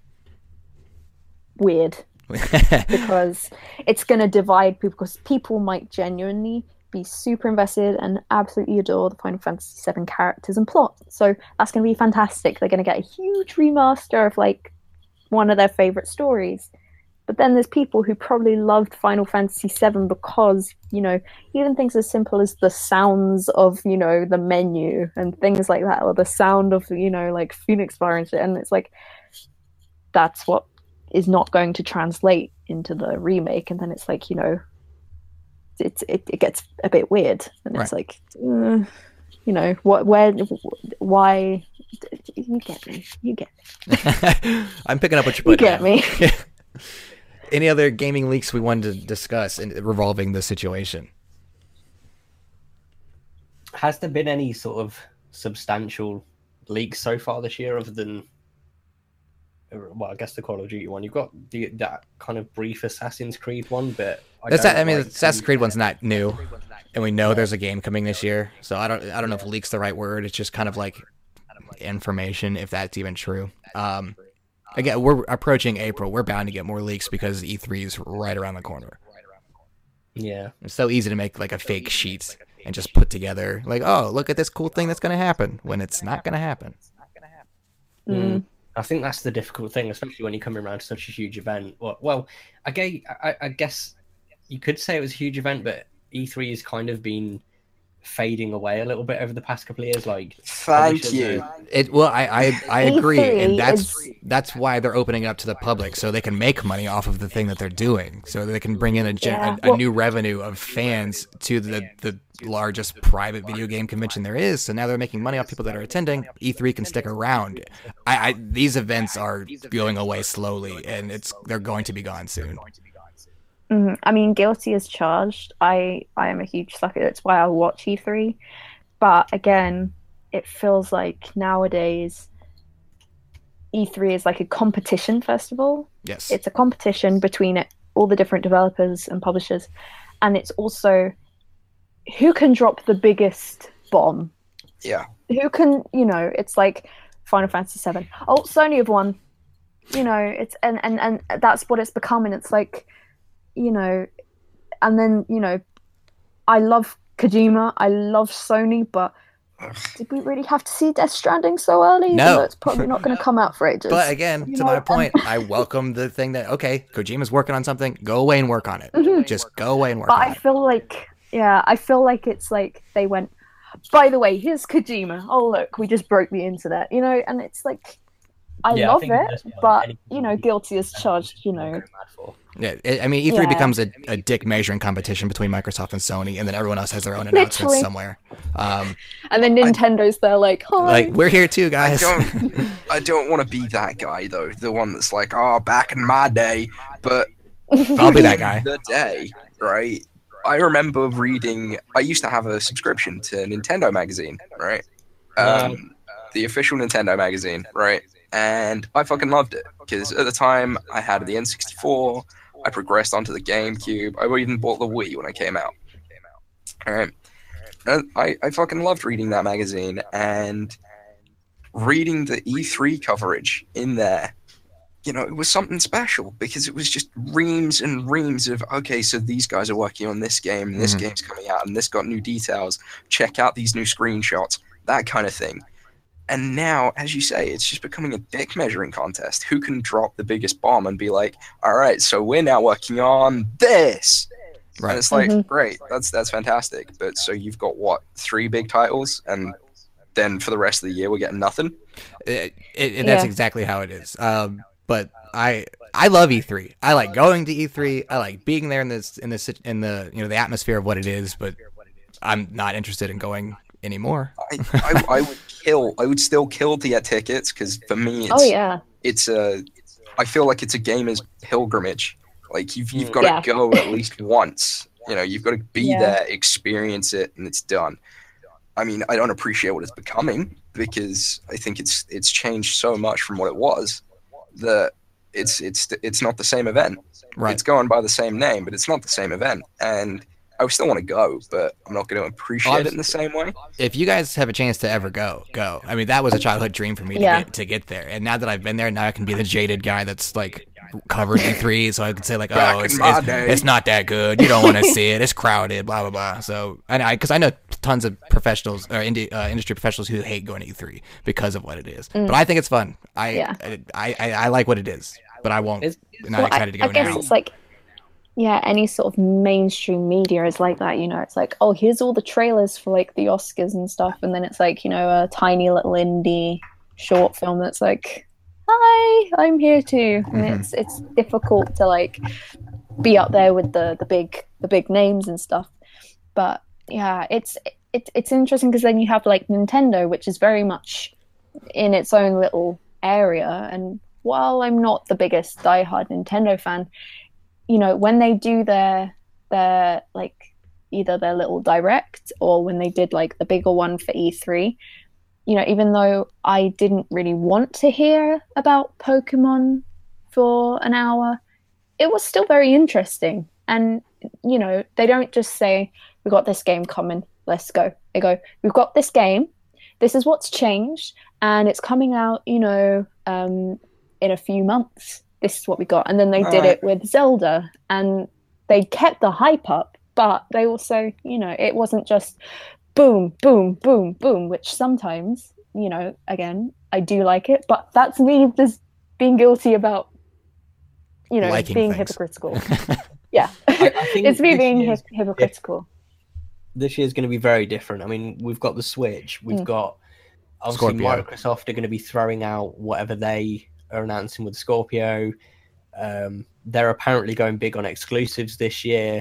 weird because it's going to divide people, because people might genuinely be super invested and absolutely adore the Final Fantasy VII characters and plot. So that's going to be fantastic. They're going to get a huge remaster of like one of their favorite stories. But then there's people who probably loved Final Fantasy VII because, even things as simple as the sounds of, the menu and things like that, or the sound of, like Phoenix Fire and shit. And it's like, that's what is not going to translate into the remake. And then it's like, it gets a bit weird. And it's like, why? You get me. I'm picking up what you're You putting get down. me. Any other gaming leaks we wanted to discuss revolving the situation? Has there been any sort of substantial leaks so far this year, other than, well, I guess the Call of Duty one? You've got that kind of brief Assassin's Creed one, but The Assassin's Creed one's not new, and we know there's a game coming this year. So I don't know if leak's the right word. It's just kind of like information, if that's even true. Again, we're approaching April. We're bound to get more leaks because E3 is right around the corner. Yeah, It's so easy to make like a fake sheet and just put together like, oh, look at this cool thing that's going to happen, when it's not going to happen. I think that's the difficult thing, especially when you're coming around to such a huge event. Well, I guess you could say it was a huge event, but E3 has kind of been fading away a little bit over the past couple of years. Like, Thank you. I agree, and E3 that's why they're opening up to the public, so they can make money off of the thing that they're doing, so they can bring in a new revenue of fans to the largest private video game convention there is. So now they're making money off people that are attending. E3 can stick around. These events are going away slowly, and they're going to be gone soon. I mean, guilty as charged. I am a huge sucker. That's why I watch E3. But again, it feels like nowadays E3 is like a competition festival. Yes. It's a competition between all the different developers and publishers. And it's also who can drop the biggest bomb. Yeah. Who can, it's like Final Fantasy VII. Oh, Sony have won. It's and that's what it's become. And it's like, and then, I love Kojima, I love Sony, but did we really have to see Death Stranding so early? No. Even though it's probably not going to come out for ages. But again, to my point, I welcome the thing that, okay, Kojima's working on something, go away and work on it. Just go away and work But on I it. feel like it's like they went, by the way, here's Kojima. Oh, look, we just broke the internet, and it's like, I love think it, that's what but, anything guilty as charged, go mad for. Yeah, E3 Yeah. becomes a dick measuring competition between Microsoft and Sony, and then everyone else has their own announcements Literally. somewhere. And then Nintendo's there like, hi. Like, we're here too, guys. I don't want to be that guy though, the one that's like, oh, back in my day, but I'll be that guy. the day, right? I remember reading. I used to have a subscription to Nintendo magazine, right? The official Nintendo magazine, right? And I fucking loved it because at the time I had the N64. I progressed onto the GameCube. I even bought the Wii when it came out. All right, and I fucking loved reading that magazine and reading the E3 coverage in there. it was something special because it was just reams and reams of, okay, so these guys are working on this game, and this Mhm. game's coming out, and this got new details. Check out these new screenshots, that kind of thing. And now, as you say, it's just becoming a dick measuring contest. Who can drop the biggest bomb and be like, all right, so we're now working on this. Right. And it's like, Mhm. great, that's fantastic. But so you've got what, 3 big titles, and then for the rest of the year we're getting nothing. That's Yeah. exactly how it is. But I love E3. I like going to E3. I like being there in the the atmosphere of what it is. But I'm not interested in going anymore. I would still kill to get tickets because for me, Oh yeah. I feel like it's a gamer's pilgrimage. Like you've got Yeah. to go at least once. You've got to be Yeah. there, experience it, and it's done. I mean, I don't appreciate what it's becoming because I think it's changed so much from what it was that it's not the same event. Right. It's going by the same name, but it's not the same event. And I still want to go, but I'm not going to appreciate it in the same way. If you guys have a chance to ever go. I mean, that was a childhood dream for me Yeah. to get there. And now that I've been there, now I can be the jaded guy that's like covered E3, so I can say like, Back oh, in my day. it's not that good. You don't want to see it. It's crowded. Blah blah blah. So because I know tons of professionals or industry professionals who hate going to E3 because of what it is. But I think it's fun. Yeah. I like what it is, but I won't. It's- Not excited to go I guess now. it's like, yeah, any sort of mainstream media is like that, it's like, oh, here's all the trailers for like the Oscars and stuff, and then it's like, a tiny little indie short film that's like, hi, I'm here too. And Mhm. it's difficult to like be up there with the big names and stuff. But yeah, it's interesting because then you have like Nintendo, which is very much in its own little area. And while I'm not the biggest diehard Nintendo fan, when they do their like either their little direct or when they did like the bigger one for E3, even though I didn't really want to hear about Pokemon for an hour, it was still very interesting. And they don't just say, we got this game coming, let's go. They go, we've got this game, this is what's changed, and it's coming out in a few months. This is what we got. And then they did it with Zelda, and they kept the hype up, but they also, it wasn't just boom, boom, boom, boom, which sometimes, again, I do like it, but that's me just being guilty about, Liking being things. hypocritical. Yeah. I think It's me this being year's- hypocritical. This year's going to be very different. I mean, we've got the Switch. We've got obviously Scorpio. Microsoft are going to be throwing out whatever they are announcing with Scorpio. They're apparently going big on exclusives this year.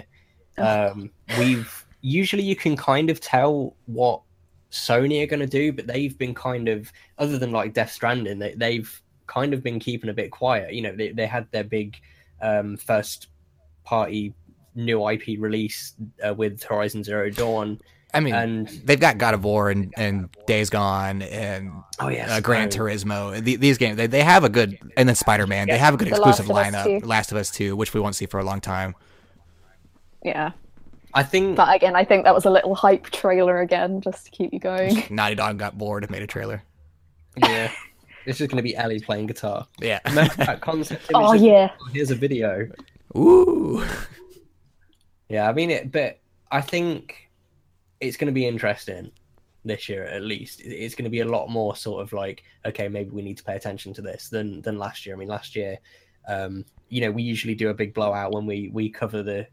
Usually you can kind of tell what Sony are going to do, but they've been kind of, other than like Death Stranding, they've kind of been keeping a bit quiet. They had their big first party new IP release with Horizon Zero Dawn. I mean, And they've got God of War and Days Gone and Gran Turismo. These games, they have a good, and then Spider-Man. They have a good The exclusive Last of Us lineup. 2. Last of Us 2, which we won't see for a long time. Yeah. I think But again, I think that was a little hype trailer again, just to keep you going. Naughty Dog got bored and made a trailer. yeah, this is going to be Ellie playing guitar. Yeah. Remember that concept? Oh, yeah. Here's a video. Ooh. Yeah, I mean but I think it's going to be interesting this year at least. It's going to be a lot more sort of like, okay, maybe we need to pay attention to this than last year. I mean, last year, we usually do a big blowout when we cover the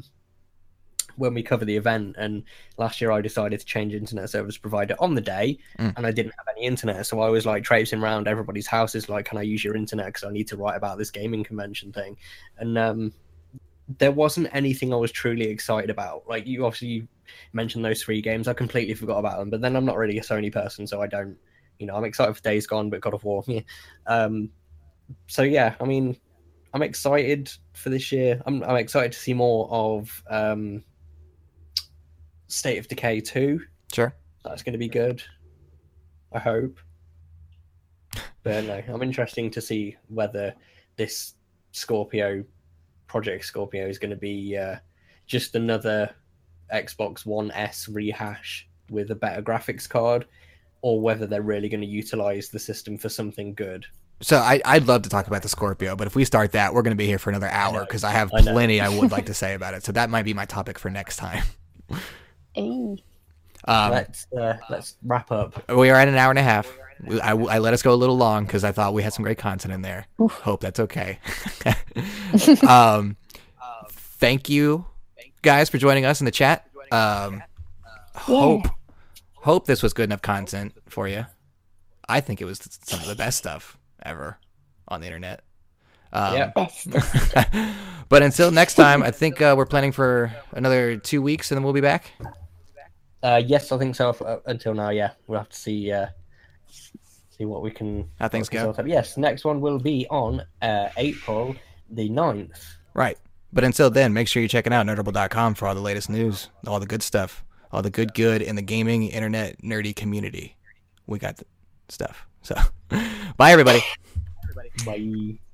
event, and last year I decided to change internet service provider on the day, and I didn't have any internet, so I was like traipsing around everybody's houses like, can I use your internet because I need to write about this gaming convention thing. And there wasn't anything I was truly excited about. Like, you obviously mentioned those 3 games, I completely forgot about them, but then I'm not really a Sony person, so I don't, I'm excited for Days Gone, but God of War, yeah. So yeah, I mean, I'm excited for this year. I'm excited to see more of State of Decay 2. Sure. That's going to be good, I hope. But no, I'm interested to see whether this Project Scorpio is going to be just another Xbox One S rehash with a better graphics card, or whether they're really going to utilize the system for something good. So I'd love to talk about the Scorpio, but if we start that, we're going to be here for another hour because I have I know. plenty I would like to say about it. So that might be my topic for next time. Hey. Let's wrap up. We are at an hour and a half. I let us go a little long because I thought we had some great content in there. Hope that's okay. Thank you guys for joining us in the chat. Hope this was good enough content for you. I think it was some of the best stuff ever on the internet. Yeah. But until next time, I think we're planning for another 2 weeks and then we'll be back. Yes, I think so. Until now, yeah, we'll have to see what we can. How things go. Yes, next one will be on April the 9th. Right. But until then, make sure you're checking out Nerdable.com for all the latest news, all the good stuff, all the good in the gaming, internet, nerdy community. We got the stuff. So, bye, everybody. Bye.